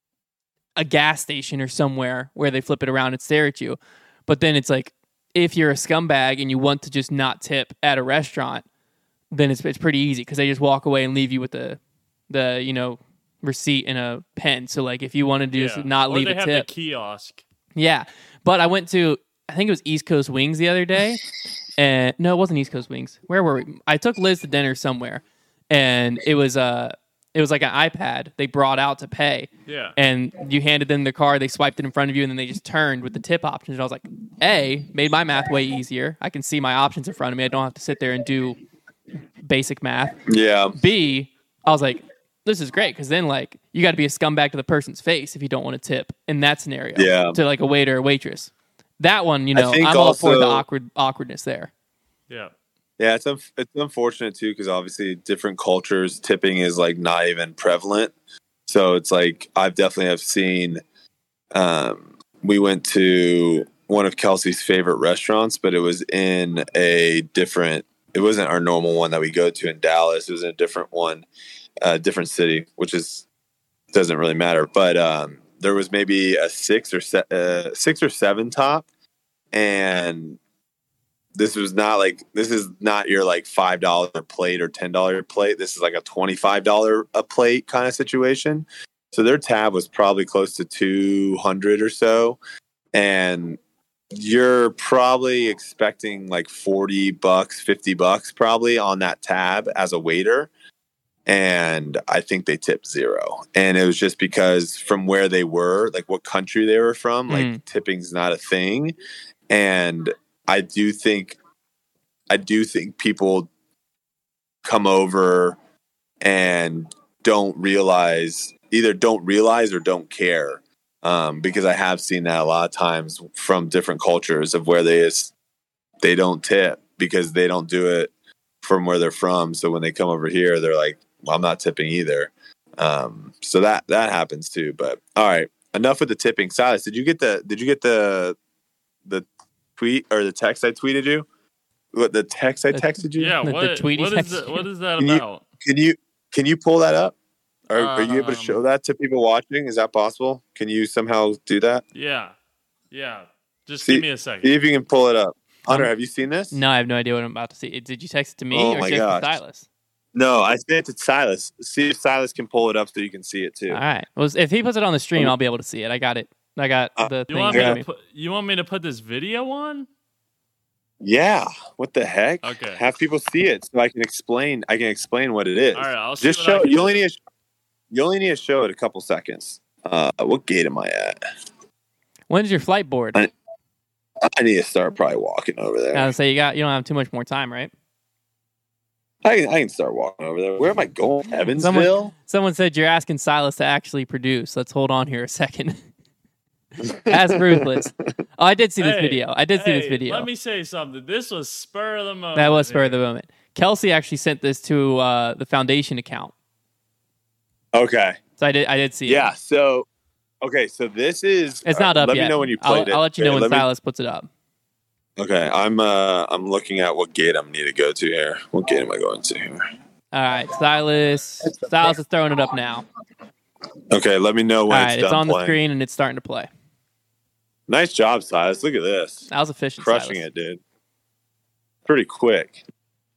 Speaker 1: a gas station or somewhere where they flip it around and stare at you. But then it's like, if you're a scumbag and you want to just not tip at a restaurant, then it's it's pretty easy because they just walk away and leave you with the the you know receipt and a pen. So like if you wanted to just
Speaker 2: Yeah.
Speaker 1: not
Speaker 2: or
Speaker 1: leave
Speaker 2: they
Speaker 1: a
Speaker 2: have
Speaker 1: tip,
Speaker 2: the kiosk.
Speaker 1: yeah. But I went to I think it was East Coast Wings the other day, and no, it wasn't East Coast Wings. Where were we? I took Liz to dinner somewhere, and it was uh it was like an iPad they brought out to pay.
Speaker 2: Yeah.
Speaker 1: And you handed them the card, they swiped it in front of you, and then they just turned with the tip options. And I was like, A, made my math way easier. I can see my options in front of me. I don't have to sit there and do basic math.
Speaker 3: Yeah.
Speaker 1: B, I was like, this is great because then like you got to be a scumbag to the person's face if you don't want to tip in that scenario.
Speaker 3: Yeah.
Speaker 1: To like a waiter or waitress. That one, you know,
Speaker 3: think
Speaker 1: I'm all for the
Speaker 3: also-
Speaker 1: awkward awkwardness there.
Speaker 2: Yeah.
Speaker 3: Yeah, it's un- it's unfortunate too because obviously different cultures tipping is like not even prevalent. So it's like I've definitely have seen. Um, we went to one of Kelsey's favorite restaurants, but it was in a different. It wasn't our normal one that we go to in Dallas. It was in a different one, uh, different city, which is doesn't really matter. But um, there was maybe a six or se- uh, six or seven top, and this was not like this is not your like five dollar plate or ten dollar plate. This is like a twenty five dollar a plate kind of situation. So their tab was probably close to two hundred or so, and you're probably expecting like forty bucks, fifty bucks probably on that tab as a waiter. And I think they tipped zero. And it was just because from where they were, like what country they were from, like
Speaker 1: Mm.
Speaker 3: tipping's not a thing. And I do think, I do think people come over and don't realize, either don't realize or don't care. Um, because I have seen that a lot of times from different cultures of where they just, they don't tip because they don't do it from where they're from. So when they come over here, they're like, well, I'm not tipping either. Um, so that, that happens too. But all right, enough with the tipping. Silas, did you get the, did you get the, the tweet or the text I tweeted you? What the text I
Speaker 1: The-
Speaker 3: texted you?
Speaker 2: Yeah.
Speaker 1: The- the
Speaker 2: What,
Speaker 1: tweet he
Speaker 2: what, is
Speaker 1: texted
Speaker 2: that, what is that
Speaker 3: Can you-
Speaker 2: about?
Speaker 3: Can you, can you pull that up? Are, are you able to
Speaker 2: Um,
Speaker 3: show that to people watching? Is that possible? Can you somehow do that?
Speaker 2: Yeah. Yeah. Just
Speaker 3: See-
Speaker 2: give me a second.
Speaker 3: See if you can pull it up. Hunter,
Speaker 1: Um,
Speaker 3: have you seen this?
Speaker 1: No, I have no idea what I'm about to see. Did you text it to me
Speaker 3: Oh
Speaker 1: or
Speaker 3: my
Speaker 1: just to
Speaker 3: gosh.
Speaker 1: Silas?
Speaker 3: No, I sent it to Silas. See if Silas can pull it up so you can see it too.
Speaker 1: All right. Well, if he puts it on the stream, I'll be able to see it. I got it. I got
Speaker 3: Uh,
Speaker 1: the
Speaker 2: You
Speaker 1: thing.
Speaker 2: want
Speaker 1: in
Speaker 2: me
Speaker 1: front
Speaker 2: to
Speaker 1: of
Speaker 2: put? You want me to put this video on?
Speaker 3: Yeah. What the heck?
Speaker 2: Okay.
Speaker 3: Have people see it so I can explain. I can explain what it is.
Speaker 2: All right, I'll see
Speaker 3: Just
Speaker 2: what I
Speaker 3: show.
Speaker 2: can
Speaker 3: You
Speaker 2: do.
Speaker 3: only need. To, you only need to show it a couple seconds. Uh, what gate am I at?
Speaker 1: When's your flight board?
Speaker 3: I, I need to start probably walking over there.
Speaker 1: I would say you got you don't have too much more time, right?
Speaker 3: I can, I can start walking over there. Where am I going? Evansville?
Speaker 1: Someone, someone said you're asking Silas to actually produce. Let's hold on here a second. That's ruthless. Oh, I did see this
Speaker 2: Hey,
Speaker 1: video. I did see
Speaker 2: hey,
Speaker 1: this video.
Speaker 2: Let me say something. This was spur of the moment.
Speaker 1: That was spur
Speaker 2: here.
Speaker 1: of the moment. Kelsey actually sent this to uh, the foundation account.
Speaker 3: Okay.
Speaker 1: So I did I did see
Speaker 3: Yeah.
Speaker 1: it.
Speaker 3: So, okay. So this is.
Speaker 1: It's not
Speaker 3: uh,
Speaker 1: up
Speaker 3: let
Speaker 1: yet.
Speaker 3: me know when you
Speaker 1: I'll,
Speaker 3: played it.
Speaker 1: I'll let you know
Speaker 3: Okay,
Speaker 1: when
Speaker 3: let me-
Speaker 1: Silas puts it up.
Speaker 3: Okay, I'm uh I'm looking at what gate I'm need to go to here. What gate am I going to here?
Speaker 1: All right, Silas. Silas is throwing it up now.
Speaker 3: Okay, let me know
Speaker 1: All
Speaker 3: when
Speaker 1: right,
Speaker 3: it's
Speaker 1: it's
Speaker 3: done
Speaker 1: on the
Speaker 3: playing.
Speaker 1: screen and it's starting to play.
Speaker 3: Nice job, Silas. Look at this.
Speaker 1: That was efficient.
Speaker 3: Crushing
Speaker 1: Silas.
Speaker 3: it, dude. Pretty quick.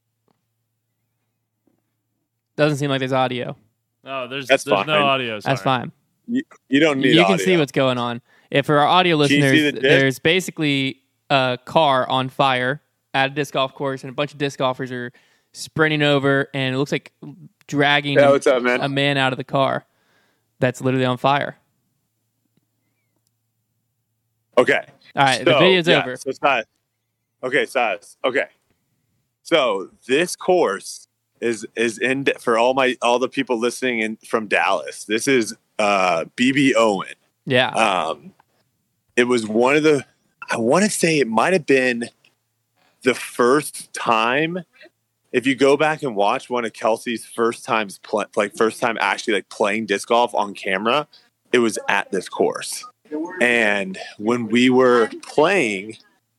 Speaker 1: Doesn't seem like there's audio.
Speaker 2: No, there's
Speaker 3: That's
Speaker 2: there's no
Speaker 3: fine.
Speaker 2: audio. Sorry.
Speaker 1: That's fine.
Speaker 3: You, you don't need
Speaker 1: You can
Speaker 3: audio.
Speaker 1: see what's going on. If for our audio
Speaker 3: Can you see
Speaker 1: listeners,
Speaker 3: the disc?
Speaker 1: there's basically a car on fire at a disc golf course, and a bunch of disc golfers are sprinting over, and it looks like dragging
Speaker 3: Yeah, what's up, man?
Speaker 1: a man out of the car that's literally on fire.
Speaker 3: Okay.
Speaker 1: All right, the
Speaker 3: So,
Speaker 1: video's
Speaker 3: yeah,
Speaker 1: over.
Speaker 3: So Silas. Okay, Silas. Okay. So this course is is in for all my all the people listening in from Dallas. This is uh B B Owen.
Speaker 1: Yeah.
Speaker 3: Um, it was one of the, I want to say it might have been the first time, if you go back and watch one of Kelsey's first times, play, like first time actually like playing disc golf on camera, it was at this course. And when we were playing,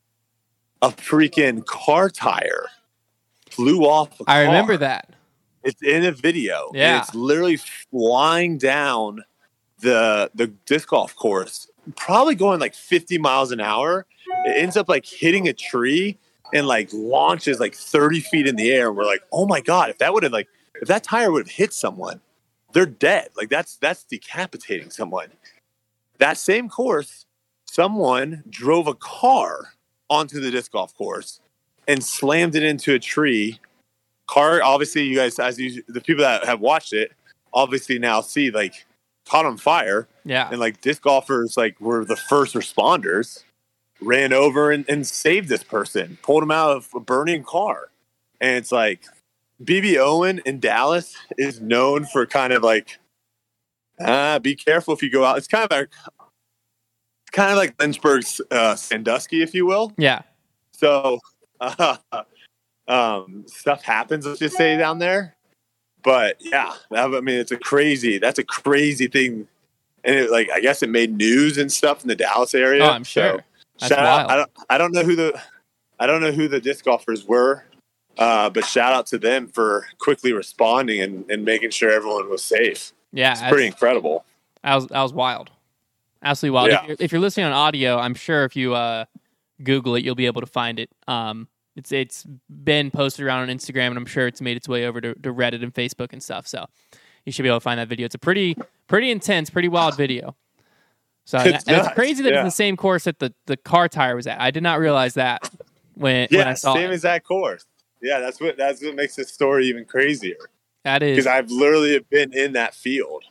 Speaker 3: a freaking car tire flew off a
Speaker 1: I
Speaker 3: car.
Speaker 1: remember that.
Speaker 3: It's in a video. and
Speaker 1: Yeah.
Speaker 3: it's literally flying down the the disc golf course, probably going like fifty miles an hour. It ends up like hitting a tree and like launches like thirty feet in the air. And we're like, oh my God, if that would have like, if that tire would have hit someone, they're dead. Like that's, that's decapitating someone. That same course, someone drove a car onto the disc golf course and slammed it into a tree. Car, obviously, you guys, as you, the people that have watched it, obviously now see like caught on fire,
Speaker 1: Yeah.
Speaker 3: and like disc golfers like were the first responders, ran over and, and saved this person, pulled him out of a burning car, and it's like B B Owen in Dallas is known for kind of like, ah, be careful if you go out. It's kind of like, it's kind of like Lynchburg's uh, Sandusky, if you will.
Speaker 1: Yeah.
Speaker 3: So, uh, um, stuff happens, let's just say, down there. But yeah, I mean, it's a crazy, that's a crazy thing. And it, like, I guess it made news and stuff in the Dallas area.
Speaker 1: Oh, I'm sure.
Speaker 3: So,
Speaker 1: That's
Speaker 3: shout
Speaker 1: wild.
Speaker 3: out. I don't, I don't know who the, I don't know who the disc golfers were, uh, but shout out to them for quickly responding and, and making sure everyone was safe.
Speaker 1: Yeah.
Speaker 3: It's pretty incredible.
Speaker 1: That was that was wild, absolutely wild.
Speaker 3: Yeah.
Speaker 1: If, you're, if you're listening on audio, I'm sure if you uh, Google it, you'll be able to find it. Um, it's it's been posted around on Instagram, and I'm sure it's made its way over to, to Reddit and Facebook and stuff. So you should be able to find that video. It's a pretty pretty intense, pretty wild video. So and
Speaker 3: It's
Speaker 1: it's
Speaker 3: nuts,
Speaker 1: crazy that
Speaker 3: yeah.
Speaker 1: it's the same course that the, the car tire was at. I did not realize that when when I
Speaker 3: Yeah,
Speaker 1: saw
Speaker 3: same
Speaker 1: it.
Speaker 3: exact course. Yeah, that's what that's what makes this story even crazier.
Speaker 1: That is
Speaker 3: Because I've literally been in that field.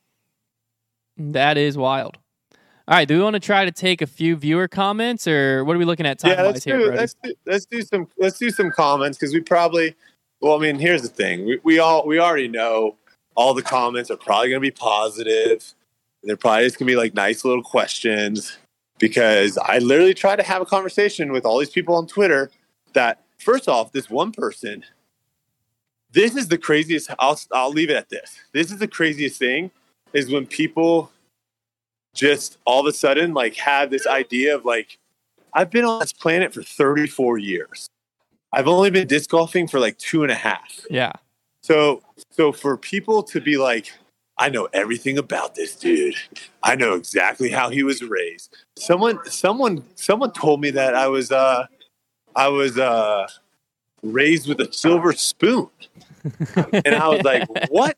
Speaker 1: that is wild. All right, do we want to try to take a few viewer comments, or what are we looking at time
Speaker 3: Yeah,
Speaker 1: wise
Speaker 3: let's
Speaker 1: here,
Speaker 3: do,
Speaker 1: Brody?
Speaker 3: let's do let's do some let's do some comments because we probably well, I mean, here's the thing. We we all we already know all the comments are probably gonna be positive. They're probably just gonna be like nice little questions because I literally try to have a conversation with all these people on Twitter that first off, this one person, this is the craziest I'll I'll leave it at this. This is the craziest thing is when people just all of a sudden like have this idea of like, I've been on this planet for thirty-four years. I've only been disc golfing for like two and a half.
Speaker 1: Yeah.
Speaker 3: So, so for people to be like, I know everything about this dude. I know exactly how he was raised. Someone, someone, someone told me that I was, uh, I was, uh, raised with a silver spoon. And I was like, what?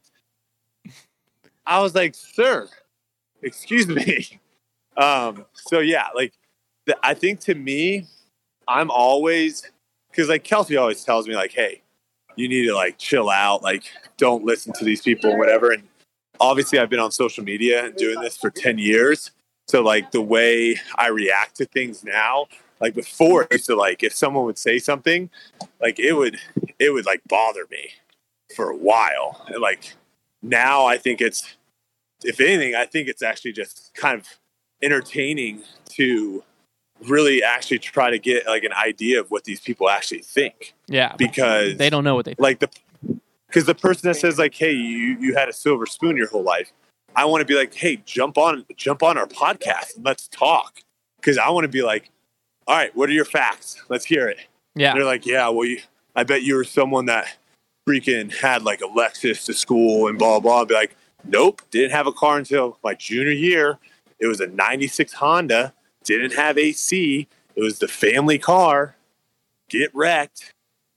Speaker 3: I was like, sir, excuse me. Um, so yeah, like the, I think to me, I'm always, because like Kelsey always tells me like, hey, you need to like chill out, like don't listen to these people and whatever. And obviously I've been on social media and doing this for ten years. So like the way I react to things now, like before I used to like, if someone would say something, like it would, it would like bother me for a while. And like now I think it's, if anything, I think it's actually just kind of entertaining to really actually try to get like an idea of what these people actually think.
Speaker 1: Yeah.
Speaker 3: Because
Speaker 1: they don't know what they think.
Speaker 3: Like the, because the person that says like, hey, you, you had a silver spoon your whole life. I want to be like, hey, jump on, jump on our podcast and let's talk. Because I want to be like, all right, what are your facts? Let's hear it.
Speaker 1: Yeah.
Speaker 3: And they're like, yeah, well, you, I bet you were someone that freaking had like a Lexus to school and blah, blah. I'd be like, nope, didn't have a car until my junior year. It was a ninety-six Honda, didn't have A C. It was the family car. Get wrecked.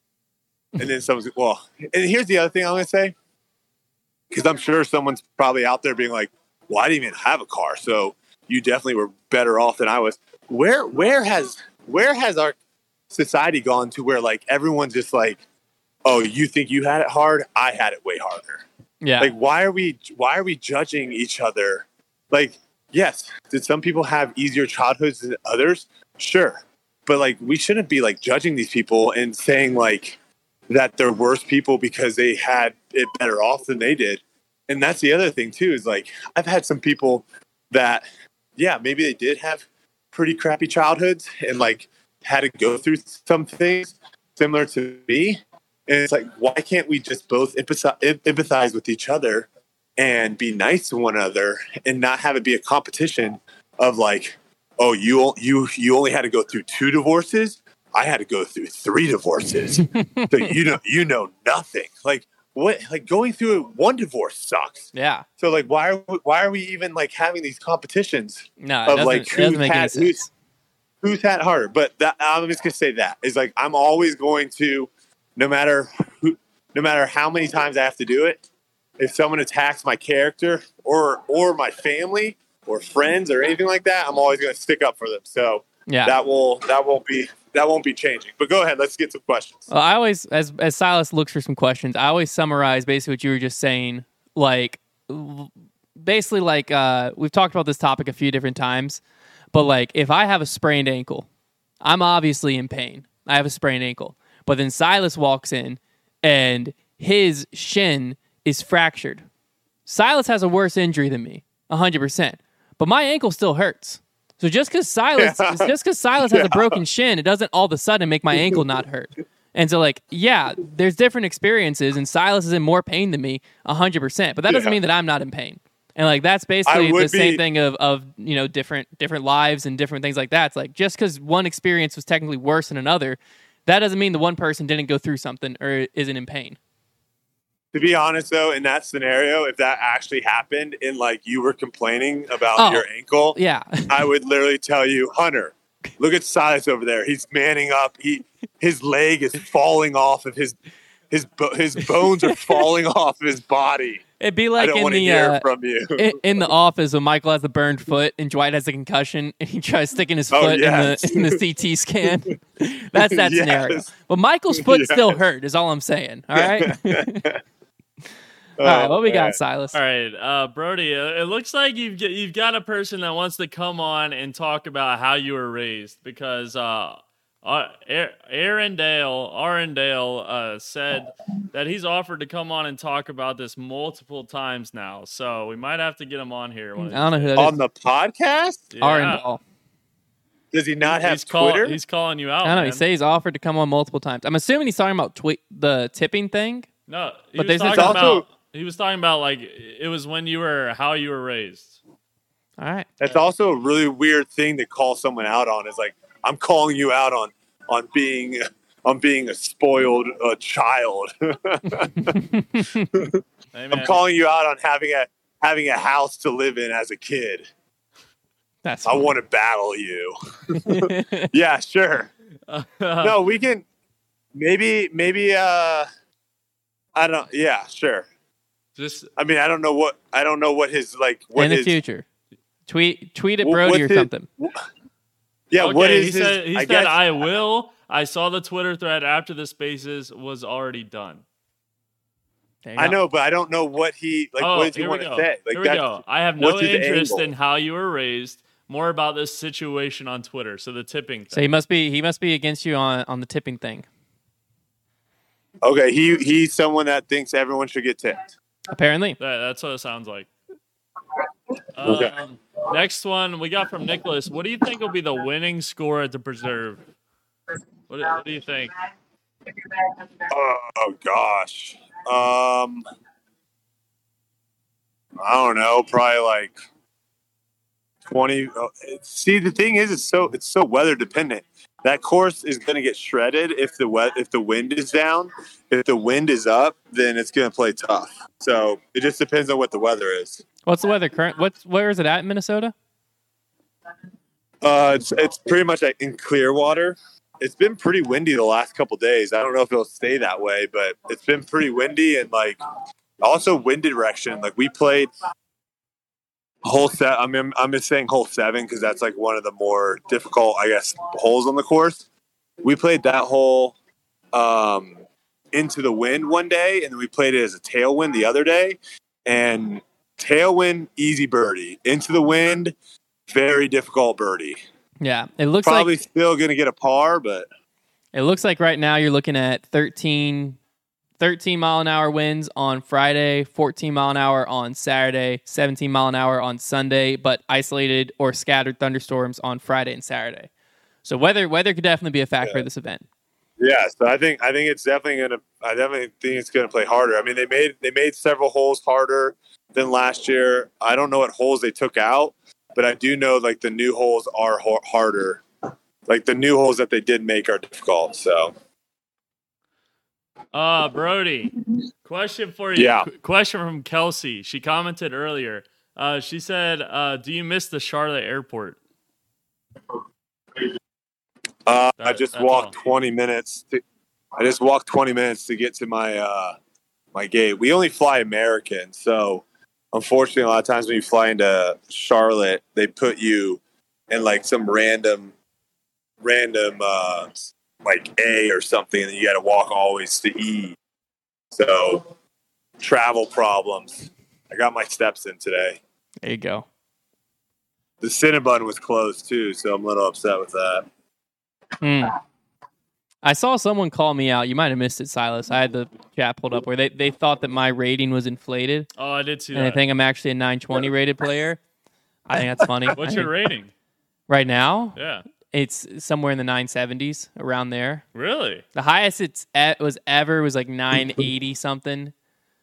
Speaker 3: And then someone's like, well, and here's the other thing I'm going to say. Because I'm sure someone's probably out there being like, well, I didn't even have a car. So you definitely were better off than I was. Where, where has, where has our society gone to where like everyone's just like, oh, you think you had it hard? I had it way harder.
Speaker 1: Yeah.
Speaker 3: Like, why are we, why are we judging each other? Like, yes, did some people have easier childhoods than others? Sure. But like, we shouldn't be like judging these people and saying like that they're worse people because they had it better off than they did. And that's the other thing too, is like, I've had some people that, yeah, maybe they did have pretty crappy childhoods and like had to go through some things similar to me. And it's like, why can't we just both empathize, empathize with each other and be nice to one another and not have it be a competition of like, oh, you you you only had to go through two divorces. I had to go through three divorces. So you know you know nothing. Like what? Like going through one divorce sucks.
Speaker 1: Yeah.
Speaker 3: So like, why are we, why are we even like having these competitions
Speaker 1: No, it
Speaker 3: of
Speaker 1: doesn't,
Speaker 3: like
Speaker 1: it
Speaker 3: who's
Speaker 1: doesn't make any
Speaker 3: had
Speaker 1: sense.
Speaker 3: who's, who's had harder? But that, I'm just gonna say that is like I'm always going to, no matter who, no matter how many times I have to do it. If someone attacks my character or or my family or friends or anything like that, I'm always going to stick up for them. So
Speaker 1: Yeah.
Speaker 3: that will that won't be that won't be changing. But go ahead, let's get some questions.
Speaker 1: Well, I always, as as Silas looks for some questions, I always summarize basically what you were just saying. Like, basically, like uh, we've talked about this topic a few different times, but like, if I have a sprained ankle, I'm obviously in pain. I have a sprained ankle, but then Silas walks in, and his shin is fractured. Silas has a worse injury than me, a hundred percent, but my ankle still hurts. So just because Silas,
Speaker 3: Yeah.
Speaker 1: just because Silas has a broken shin, it doesn't all of a sudden make my ankle not hurt. And so, like, yeah, there's different experiences, and Silas is in more pain than me, a hundred percent. But that doesn't
Speaker 3: Yeah.
Speaker 1: mean that I'm not in pain. And like, that's basically
Speaker 3: I
Speaker 1: the
Speaker 3: would
Speaker 1: same
Speaker 3: be-
Speaker 1: thing of of you know different different lives and different things like that. It's like just because one experience was technically worse than another, that doesn't mean the one person didn't go through something or isn't in pain.
Speaker 3: To be honest, though, in that scenario, if that actually happened and like you were complaining about
Speaker 1: Oh,
Speaker 3: your ankle,
Speaker 1: Yeah.
Speaker 3: I would literally tell you, Hunter, look at Silas over there. He's manning up. He his leg is falling off of his his bo- his bones are falling off of his body.
Speaker 1: It'd be
Speaker 3: I
Speaker 1: like
Speaker 3: don't
Speaker 1: in
Speaker 3: want to
Speaker 1: the
Speaker 3: hear
Speaker 1: uh,
Speaker 3: from you.
Speaker 1: in, in the office when Michael has the burned foot and Dwight has a concussion and he tries sticking his
Speaker 3: Oh,
Speaker 1: foot
Speaker 3: yes.
Speaker 1: in the in the C T scan. That's that
Speaker 3: Yes.
Speaker 1: scenario. But Michael's foot
Speaker 3: Yes.
Speaker 1: still hurt is all I'm saying. All right. All right, what we
Speaker 3: Oh,
Speaker 1: got,
Speaker 3: man.
Speaker 1: Silas?
Speaker 2: All right, uh, Brody. Uh, it looks like you've g- you've got a person that wants to come on and talk about how you were raised because uh, uh, Aaron Dale, Aaron Dale uh, said that he's offered to come on and talk about this multiple times now. So we might have to get him on here.
Speaker 1: I don't know who that
Speaker 3: On
Speaker 1: is.
Speaker 3: the podcast?
Speaker 2: Yeah.
Speaker 1: Arendal.
Speaker 3: Does he not have
Speaker 2: he's call-
Speaker 3: Twitter?
Speaker 2: he's calling you out.
Speaker 1: I don't know. He
Speaker 2: man.
Speaker 1: said he's offered to come on multiple times. I'm assuming he's talking about twi- the tipping thing.
Speaker 2: No, he
Speaker 1: But
Speaker 2: was
Speaker 1: there's
Speaker 2: talking
Speaker 3: also-
Speaker 2: about. He was talking about like it was when you were how you were raised.
Speaker 1: All right.
Speaker 3: That's also a really weird thing to call someone out on. Is like, I'm calling you out on on being on being a spoiled uh, child.
Speaker 2: Hey,
Speaker 3: I'm
Speaker 2: man.
Speaker 3: calling you out on having a having a house to live in as a kid.
Speaker 1: That's
Speaker 3: I want to battle you. Yeah, sure. No, we can maybe maybe uh I don't yeah, sure.
Speaker 2: Just
Speaker 3: I mean, I don't know what I don't know what his like what
Speaker 1: in the
Speaker 3: his
Speaker 1: future. Tweet tweet at
Speaker 3: Wh-
Speaker 1: Brody
Speaker 3: what's
Speaker 1: or
Speaker 3: his-
Speaker 1: something.
Speaker 3: Yeah,
Speaker 2: Okay,
Speaker 3: what is
Speaker 2: he
Speaker 3: his,
Speaker 2: said? He
Speaker 3: I
Speaker 2: said,
Speaker 3: guess,
Speaker 2: "I will." I saw the Twitter thread after the Spaces was already done.
Speaker 1: There you
Speaker 3: I
Speaker 1: go.
Speaker 3: know, but I don't know what he like.
Speaker 2: Oh,
Speaker 3: what does he
Speaker 2: here we
Speaker 3: want to
Speaker 2: go.
Speaker 3: say? Like
Speaker 2: here we
Speaker 3: that's,
Speaker 2: go. I have no
Speaker 3: what's his
Speaker 2: interest
Speaker 3: angle?
Speaker 2: in how you were raised. More about this situation on Twitter. So the tipping
Speaker 1: So
Speaker 2: thing.
Speaker 1: he must be he must be against you on, on the tipping thing.
Speaker 3: Okay, he he's someone that thinks everyone should get tipped.
Speaker 1: Apparently.
Speaker 2: That, that's what it sounds like.
Speaker 3: Okay.
Speaker 2: Um, next one we got from Nicholas. What do you think will be the winning score at the Preserve? What, do- what do you think?
Speaker 3: Oh gosh. Um, I don't know. Probably like twenty. uh, See, the thing is, it's so it's so weather dependent. That course is going to get shredded if the wet if the wind is down. If the wind is up, then it's going to play tough. So it just depends on what the weather is.
Speaker 1: What's the weather current? What's where is it at in Minnesota?
Speaker 3: Uh, it's it's pretty much like in Clearwater. It's been pretty windy the last couple days. I don't know if it'll stay that way, but it's been pretty windy and like also wind direction. Like we played hole set. I mean, I'm just saying hole seven because that's like one of the more difficult, I guess, holes on the course. We played that hole um, into the wind one day, and then we played it as a tailwind the other day. And tailwind, easy birdie. Into the wind, very difficult birdie.
Speaker 1: Yeah, it looks
Speaker 3: Probably
Speaker 1: like
Speaker 3: still going to get a par, but
Speaker 1: it looks like right now you're looking at thirteen, thirteen mile an hour winds on Friday, fourteen mile an hour on Saturday, seventeen mile an hour on Sunday, but isolated or scattered thunderstorms on Friday and Saturday. So weather weather could definitely be a factor
Speaker 3: Yeah.
Speaker 1: at this event.
Speaker 3: yeah. So I think I think it's definitely going to. I definitely think it's going to play harder. I mean, they made they made several holes harder than last year. I don't know what holes they took out, but I do know like the new holes are ho- harder. Like the new holes that they did make are difficult. So
Speaker 2: Uh, Brody, question for you.
Speaker 3: Yeah.
Speaker 2: Qu- question from Kelsey. She commented earlier. Uh, she said, uh, "Do you miss the Charlotte airport?"
Speaker 3: uh, I
Speaker 2: That-
Speaker 3: just
Speaker 2: that's
Speaker 3: walked
Speaker 2: all.
Speaker 3: twenty minutes. To, I just walked twenty minutes to get to my uh, my gate. We only fly American, so unfortunately, a lot of times when you fly into Charlotte, they put you in like some random, random uh, like A or something, and then you got to walk always to E. So travel problems. I got my steps in today.
Speaker 1: There you go.
Speaker 3: The Cinnabon was closed too, so I'm a little upset with that.
Speaker 1: Hmm. I saw someone call me out. You might have missed it, Silas. I had the chat pulled up where they, they thought that my rating was inflated,
Speaker 2: Oh, I did see
Speaker 1: and I
Speaker 2: that.
Speaker 1: think I'm actually a nine twenty rated player. I think that's funny.
Speaker 2: What's
Speaker 1: I
Speaker 2: your
Speaker 1: think
Speaker 2: rating?
Speaker 1: right now?
Speaker 2: Yeah,
Speaker 1: It's somewhere in the nine seventies, around there.
Speaker 2: really?
Speaker 1: The highest it's at was ever was like nine eighty something,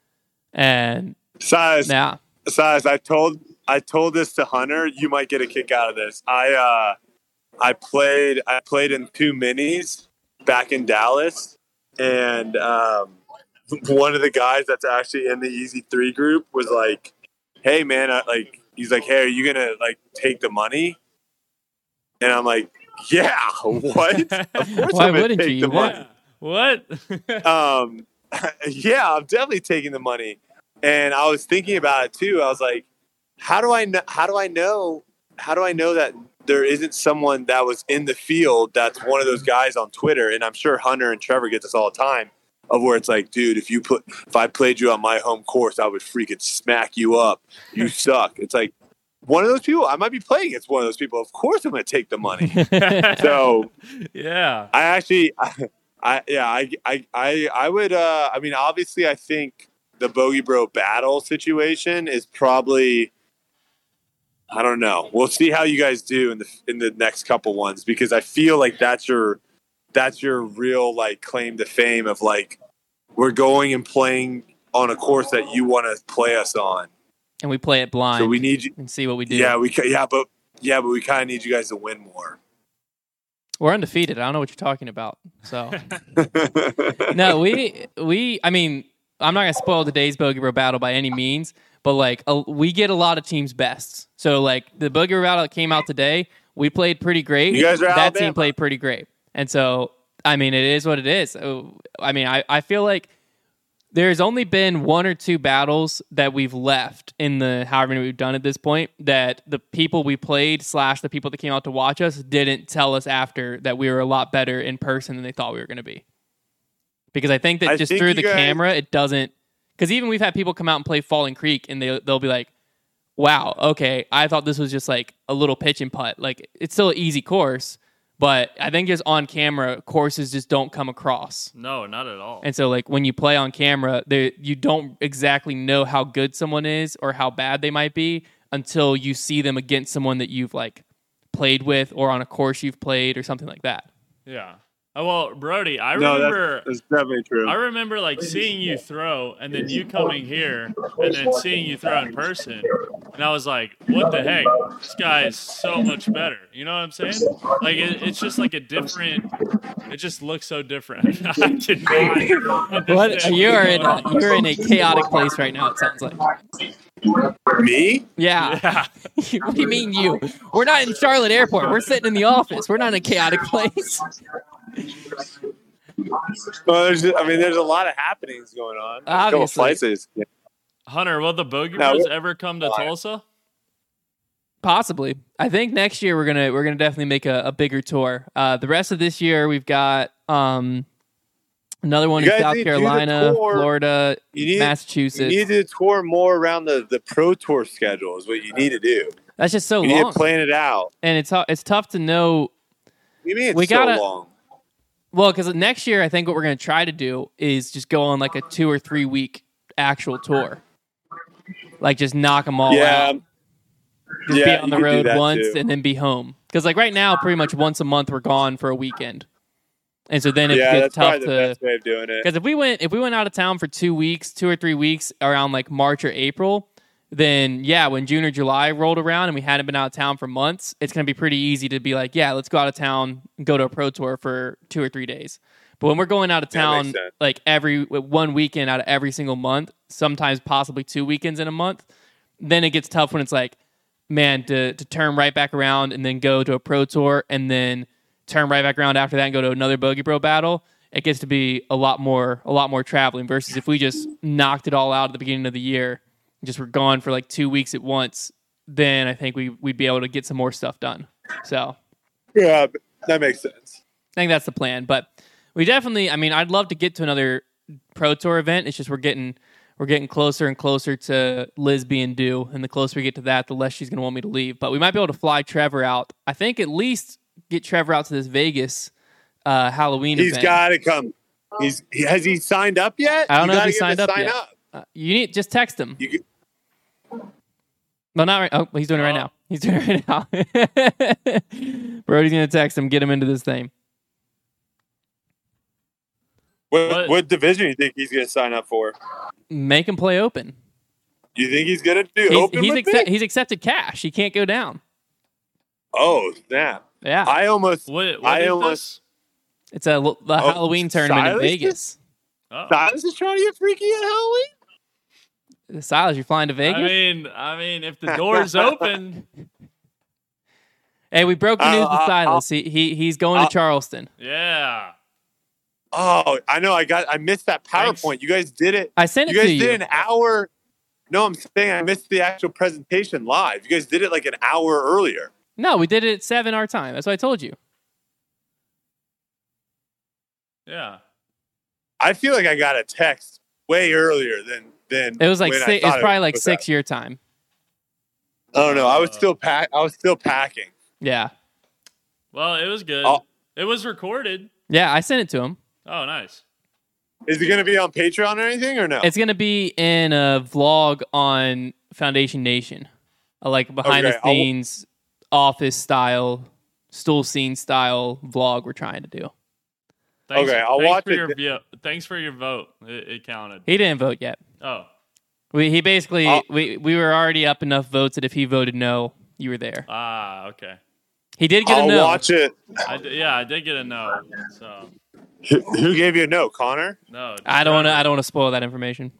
Speaker 1: and
Speaker 3: Size,
Speaker 1: now
Speaker 3: size. I told I told this to Hunter. You might get a kick out of this. I uh, I played I played in two minis back in Dallas, and um, one of the guys that's actually in the Easy Three group was like, "Hey man, I, like he's like, hey, are you gonna like take the money?" And I'm like, "Yeah, what? Of course
Speaker 1: Why
Speaker 3: I'm gonna
Speaker 1: wouldn't
Speaker 3: take
Speaker 1: you?
Speaker 3: the
Speaker 1: You
Speaker 3: money."
Speaker 2: What?
Speaker 3: um, yeah, I'm definitely taking the money. And I was thinking about it too. I was like, how do I know? How do I know? How do I know that there isn't someone that was in the field that's one of those guys on Twitter? And I'm sure Hunter and Trevor get this all the time, of where it's like, dude, if you put, if I played you on my home course, I would freaking smack you up. You suck. It's like one of those people. I might be playing against one of those people. Of course, I'm going to take the money. So
Speaker 2: yeah.
Speaker 3: I actually, I, I yeah, I, I, I, I would. Uh, I mean, obviously, I think the Bogey Bro battle situation is probably. I don't know. We'll see how you guys do in the in the next couple ones, because I feel like that's your that's your real like claim to fame of like we're going and playing on a course that you want to play us on.
Speaker 1: and we play it blind
Speaker 3: So we need you.
Speaker 1: and see what we do.
Speaker 3: Yeah, we ca- yeah, but yeah, but we kind of need you guys to win more.
Speaker 1: We're undefeated. I don't know what you're talking about. So no, we we. I mean, I'm not gonna spoil today's Bogey Bro battle by any means, but like a, we get a lot of teams' bests. So like the Bogey Bro battle that came out today, we played pretty great.
Speaker 3: You guys are
Speaker 1: that
Speaker 3: Alabama.
Speaker 1: team played pretty great, and so I mean, it is what it is. So, I mean, I I feel like there's only been one or two battles that we've left in the however many we've done at this point that the people we played slash the people that came out to watch us didn't tell us after that we were a lot better in person than they thought we were going to be. Because I think that
Speaker 3: I
Speaker 1: just
Speaker 3: think
Speaker 1: through
Speaker 3: you
Speaker 1: the
Speaker 3: guys-
Speaker 1: camera, it doesn't... Because even we've had people come out and play Falling Creek, and they, they'll be like, wow, okay, I thought this was just like a little pitch and putt. Like, it's still an easy course, but I think just on camera, courses just don't come across.
Speaker 2: No, not at all.
Speaker 1: And so, like, when you play on camera, there you don't exactly know how good someone is or how bad they might be until you see them against someone that you've, like, played with or on a course you've played or something like that.
Speaker 2: Yeah. Oh, well, Brody, I
Speaker 3: No,
Speaker 2: remember...
Speaker 3: that's, that's definitely true.
Speaker 2: I remember like seeing you throw and then you coming here and then seeing you throw in person. And I was like, what the heck? This guy is so much better. You know what I'm saying? Like, it, it's just like a different, it just looks so different. I did not
Speaker 1: What
Speaker 2: understand
Speaker 1: you are
Speaker 2: what's
Speaker 1: in
Speaker 2: going
Speaker 1: a,
Speaker 2: on.
Speaker 1: you're in a chaotic place right now, it sounds like.
Speaker 3: Me?
Speaker 1: Yeah.
Speaker 2: Yeah.
Speaker 1: What do you mean you? We're not in Charlotte Airport. We're sitting in the office. We're not in a chaotic place.
Speaker 3: Well, there's, I mean, there's a lot of happenings going on. There's a couple
Speaker 1: Obviously.
Speaker 3: flights I just-
Speaker 2: Hunter, will the Bogey
Speaker 3: No,
Speaker 2: Bros
Speaker 3: we're-
Speaker 2: ever come to Tulsa?
Speaker 1: Possibly. I think next year we're gonna we're gonna definitely make a, a bigger tour. Uh, the rest of this year we've got um, another one
Speaker 3: You
Speaker 1: in
Speaker 3: guys
Speaker 1: South
Speaker 3: need to do the
Speaker 1: Carolina,
Speaker 3: tour.
Speaker 1: Florida,
Speaker 3: You need,
Speaker 1: Massachusetts.
Speaker 3: you need to tour more around the, the pro tour schedule is what you need to do.
Speaker 1: That's just so
Speaker 3: You need
Speaker 1: long,
Speaker 3: to plan it out.
Speaker 1: and it's hu- it's tough to know.
Speaker 3: What do you mean it's
Speaker 1: We
Speaker 3: so
Speaker 1: gotta-
Speaker 3: long?
Speaker 1: Well, because next year I think what we're gonna try to do is just go on like a two or three week actual tour, like just knock them all
Speaker 3: Yeah,
Speaker 1: out. Just
Speaker 3: yeah,
Speaker 1: be on
Speaker 3: you
Speaker 1: the
Speaker 3: could do
Speaker 1: road
Speaker 3: that
Speaker 1: once
Speaker 3: too.
Speaker 1: and then be home. Because like right now, pretty much once a month we're gone for a weekend, and so then it
Speaker 3: yeah,
Speaker 1: gets
Speaker 3: that's
Speaker 1: tough
Speaker 3: probably the
Speaker 1: to.
Speaker 3: best way of doing it.
Speaker 1: Because if we went if we went out of town for two weeks, two or three weeks around like March or April, then yeah, when June or July rolled around and we hadn't been out of town for months, it's gonna be pretty easy to be like, yeah, let's go out of town, and go to a pro tour for two or three days. But when we're going out of
Speaker 3: Yeah,
Speaker 1: town
Speaker 3: makes sense.
Speaker 1: like every one weekend out of every single month, sometimes possibly two weekends in a month, then it gets tough when it's like, man, to to turn right back around and then go to a pro tour and then turn right back around after that and go to another Bogey Bro battle. It gets to be a lot more a lot more traveling versus if we just knocked it all out at the beginning of the year, just were gone for like two weeks at once, then I think we we'd be able to get some more stuff done. So
Speaker 3: Yeah, that makes sense.
Speaker 1: I think that's the plan. But we definitely, I mean, I'd love to get to another pro tour event. It's just we're getting we're getting closer and closer to Liz being due, and the closer we get to that, the less she's going to want me to leave. But we might be able to fly Trevor out. I think at least get Trevor out to this Vegas uh, Halloween
Speaker 3: He's
Speaker 1: event.
Speaker 3: got to come. He's he, has he signed up yet?
Speaker 1: I don't
Speaker 3: You
Speaker 1: know if
Speaker 3: gotta
Speaker 1: he
Speaker 3: get him
Speaker 1: signed
Speaker 3: to
Speaker 1: up
Speaker 3: sign
Speaker 1: yet.
Speaker 3: Up.
Speaker 1: Uh, you need just text him.
Speaker 3: You could,
Speaker 1: Well, not right. Oh, he's doing it right
Speaker 2: Oh.
Speaker 1: now. He's doing it right now. Brody's going to text him, get him into this thing.
Speaker 3: what,
Speaker 2: What-
Speaker 3: what division do you think he's going to sign up for?
Speaker 1: Make him play open.
Speaker 3: You think he's going to do
Speaker 1: He's,
Speaker 3: open
Speaker 1: he's,
Speaker 3: with
Speaker 1: accept,
Speaker 3: me?
Speaker 1: he's accepted cash. He can't go down.
Speaker 3: Oh, snap.
Speaker 1: Yeah.
Speaker 3: I almost
Speaker 2: What, what
Speaker 3: I
Speaker 2: is
Speaker 3: almost
Speaker 1: It's a l- the
Speaker 3: Oh,
Speaker 1: Halloween tournament in
Speaker 3: Silas
Speaker 1: Vegas.
Speaker 2: this? Oh.
Speaker 3: Silas is trying to get freaky at Halloween.
Speaker 1: Silas, you're flying to Vegas?
Speaker 2: I mean, I mean, if the door's open,
Speaker 1: hey, we broke the news
Speaker 3: Uh,
Speaker 1: to
Speaker 3: uh,
Speaker 1: Silas. He, he He's going
Speaker 3: uh,
Speaker 1: to Charleston.
Speaker 2: yeah.
Speaker 3: Oh, I know. I got. I missed that
Speaker 2: Thanks.
Speaker 3: PowerPoint. You guys did it.
Speaker 1: I sent it
Speaker 3: You guys
Speaker 1: to you.
Speaker 3: did an hour. No, I'm saying I missed the actual presentation live. You guys did it like an hour earlier.
Speaker 1: No, we did it at seven our time. That's what I told you.
Speaker 2: Yeah.
Speaker 3: I feel like I got a text way earlier than than
Speaker 1: It was like
Speaker 3: when I
Speaker 1: six, it was
Speaker 3: thought
Speaker 1: probably like
Speaker 3: was
Speaker 1: six your time.
Speaker 3: that. I don't know. I was
Speaker 2: Uh,
Speaker 3: still pack. I was still packing.
Speaker 1: Yeah.
Speaker 2: Well, it was good.
Speaker 3: Oh.
Speaker 2: It was recorded.
Speaker 1: Yeah, I sent it to him.
Speaker 2: Oh, nice.
Speaker 3: Is it going to be on Patreon or anything or no?
Speaker 1: It's going to be in a vlog on Foundation Nation. A, like behind
Speaker 3: Okay,
Speaker 1: the
Speaker 3: I'll-
Speaker 1: scenes, office style, stool scene style vlog we're trying to do.
Speaker 2: Thanks,
Speaker 3: Okay, I'll
Speaker 2: thanks
Speaker 3: watch
Speaker 2: for
Speaker 3: it
Speaker 2: Your,
Speaker 3: th-
Speaker 2: vo- thanks for your vote. It, it counted.
Speaker 1: He didn't vote yet.
Speaker 2: Oh.
Speaker 1: We, he basically,
Speaker 3: I'll-
Speaker 1: we, we were already up enough votes that if he voted no, you were there.
Speaker 2: Ah, okay.
Speaker 1: He did get
Speaker 3: I'll
Speaker 1: a no.
Speaker 3: watch it.
Speaker 2: I d- yeah, I did get a no. So
Speaker 3: Who, who gave you a no, Connor?
Speaker 2: no.
Speaker 1: I don't want to.
Speaker 2: Trevor.
Speaker 1: I don't want to spoil that information.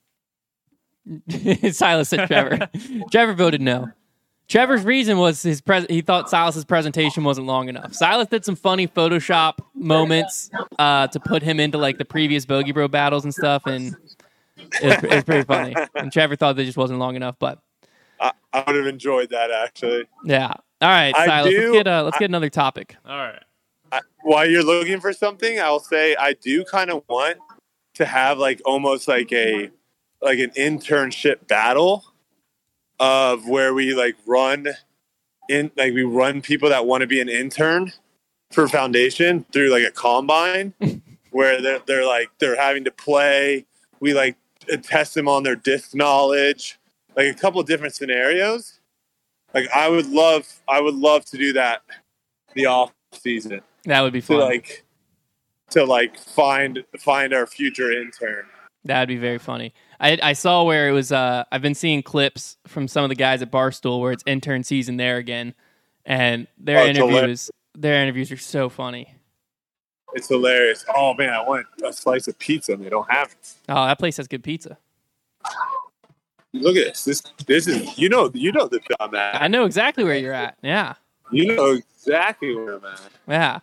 Speaker 1: Silas said Trevor. Trevor voted no. Trevor's reason was his pres- he thought Silas's presentation wasn't long enough. Silas did some funny Photoshop moments uh, to put him into like the previous Bogey Bro battles and stuff, and It was, it was pretty funny. And Trevor thought that just wasn't long enough, but
Speaker 3: I, I would have enjoyed that actually.
Speaker 1: yeah. All right,
Speaker 3: I
Speaker 1: Silas,
Speaker 3: do-
Speaker 1: let's get uh, let's
Speaker 3: I-
Speaker 1: get another topic.
Speaker 2: All right.
Speaker 3: I, while you're looking for something, I'll say I do kind of want to have like almost like a like an internship battle of where we like run in like we run people that want to be an intern for Foundation through like a combine where they're they're like they're having to play. We like test them on their disc knowledge, like a couple of different scenarios. Like I would love I would love to do that the off season.
Speaker 1: That would be
Speaker 3: To
Speaker 1: fun.
Speaker 3: like to like find find our future intern.
Speaker 1: That'd be very funny. I I saw where it was. Uh, I've been seeing clips from some of the guys at Barstool where it's intern season there again, and their
Speaker 3: Oh, it's
Speaker 1: interviews
Speaker 3: hilarious.
Speaker 1: their interviews are so funny.
Speaker 3: It's hilarious. Oh man, I want a slice of pizza and they don't have it.
Speaker 1: Oh, that place has good pizza.
Speaker 3: Look at this. This this is you know you know the I'm at.
Speaker 1: I know exactly where you're at. Yeah,
Speaker 3: You know exactly where I'm at.
Speaker 1: yeah.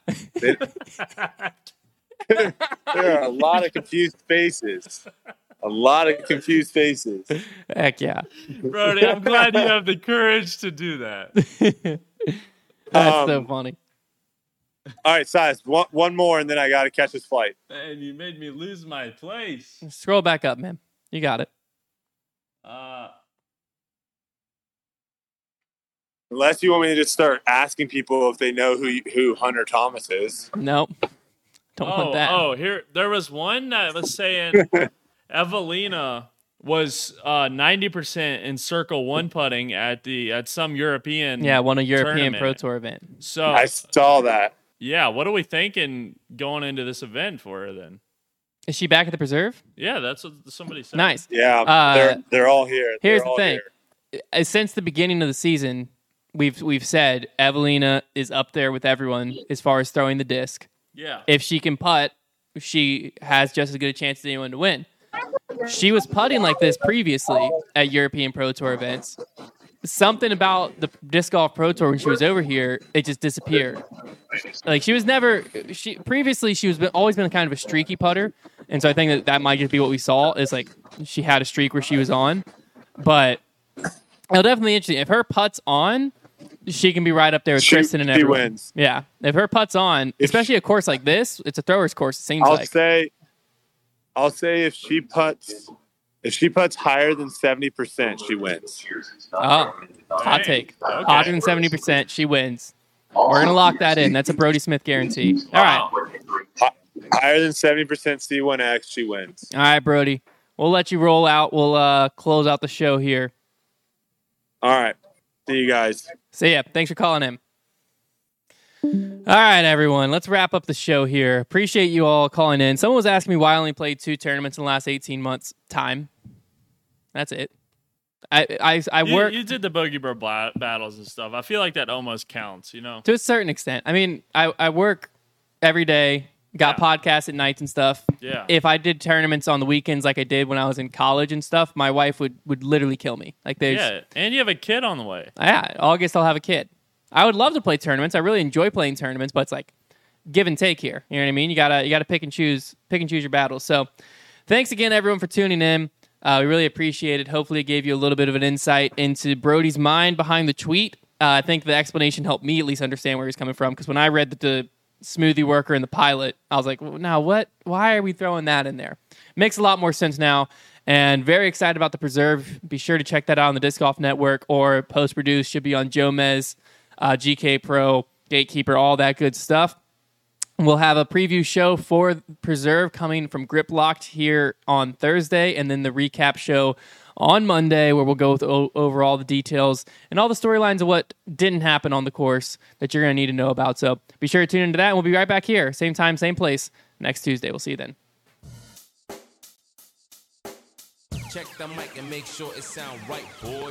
Speaker 3: There are a lot of confused faces. A lot of confused faces.
Speaker 1: Heck yeah.
Speaker 2: Brody, I'm glad you have the courage to do that.
Speaker 1: That's so
Speaker 3: Um,
Speaker 1: funny.
Speaker 3: All right, Silas, one, one more and then I got to catch this flight.
Speaker 2: Man, you made me lose my place.
Speaker 1: Scroll back up, man. You got it.
Speaker 2: Uh,
Speaker 3: Unless you want me to just start asking people if they know who who Hunter Thomas is.
Speaker 1: Nope. Don't
Speaker 2: oh,
Speaker 1: want that.
Speaker 2: oh, here there was one that was saying Evelina was uh, ninety percent in circle one putting at the at some European.
Speaker 1: Yeah, won a European
Speaker 2: tournament.
Speaker 1: Pro Tour event.
Speaker 2: So
Speaker 3: I saw that.
Speaker 2: yeah, what are we thinking going into this event for her then?
Speaker 1: Is she back at the preserve?
Speaker 2: Yeah, that's what somebody said.
Speaker 1: Nice.
Speaker 3: Yeah,
Speaker 1: Uh,
Speaker 3: they're they're all here.
Speaker 1: here's
Speaker 3: They're
Speaker 1: the
Speaker 3: all
Speaker 1: thing.
Speaker 3: here.
Speaker 1: Uh, Since the beginning of the season, we've we've said Evelina is up there with everyone as far as throwing the disc.
Speaker 2: Yeah.
Speaker 1: If she can putt, she has just as good a chance as anyone to win. She was putting like this previously at European Pro Tour events. Something about the Disc Golf Pro Tour when she was over here, it just disappeared. Like she was never, she previously she was been, always been kind of a streaky putter, and so I think that that might just be what we saw is like she had a streak where she was on, but it'll definitely interesting if her putt's on. She can be right up there with
Speaker 3: She-
Speaker 1: Kristen and
Speaker 3: she
Speaker 1: everyone.
Speaker 3: wins.
Speaker 1: Yeah, if her putt's on,
Speaker 3: If
Speaker 1: especially a course like this, it's a thrower's course. It seems
Speaker 3: I'll
Speaker 1: like.
Speaker 3: say, I'll say if she puts, if she puts higher than seventy percent, she wins.
Speaker 1: Oh, hot
Speaker 2: Dang.
Speaker 1: take.
Speaker 2: Okay.
Speaker 1: Hotter than seventy percent, she wins. We're gonna lock that in. That's a Brody Smith guarantee. All right,
Speaker 3: Hi- Higher than seventy percent C one X, she wins.
Speaker 1: all right, Brody. We'll let you roll out. We'll uh, close out the show here.
Speaker 3: All right, see you guys.
Speaker 1: See ya. Thanks for calling in. All right, everyone. Let's wrap up the show here. Appreciate you all calling in. Someone was asking me why I only played two tournaments in the last eighteen months. Time. That's it. I I, I
Speaker 2: You,
Speaker 1: work
Speaker 2: you did the Bogey Bro bla- battles and stuff. I feel like that almost counts, you know?
Speaker 1: to a certain extent. I mean, I, I work every day, got
Speaker 2: Yeah.
Speaker 1: podcasts at nights and stuff.
Speaker 2: Yeah.
Speaker 1: If I did tournaments on the weekends like I did when I was in college and stuff, my wife would, would literally kill me. Like there's
Speaker 2: Yeah. And you have a kid on the way.
Speaker 1: yeah, August I'll have a kid. I would love to play tournaments. I really enjoy playing tournaments, but it's like give and take here. You know what I mean? You gotta you gotta pick and choose pick and choose your battles. So thanks again everyone for tuning in. Uh, we really appreciate it. Hopefully it gave you a little bit of an insight into Brody's mind behind the tweet. Uh, I think the explanation helped me at least understand where he's coming from, because when I read the, the smoothie worker and the pilot, I was like, well, now what? Why are we throwing that in there? Makes a lot more sense now. And very excited about the preserve. Be sure to check that out on the Disc Golf Network, or post-produced should be on Joe Mez, uh, G K Pro, Gatekeeper, all that good stuff. We'll have a preview show for Preserve coming from Grip Locked here on Thursday, and then the recap show on Monday, where we'll go with, o- over all the details and all the storylines of what didn't happen on the course that you're going to need to know about. So be sure to tune into that, and we'll be right back here, same time, same place, next Tuesday. We'll see you then.
Speaker 4: Check the mic and make sure it sound right, boy.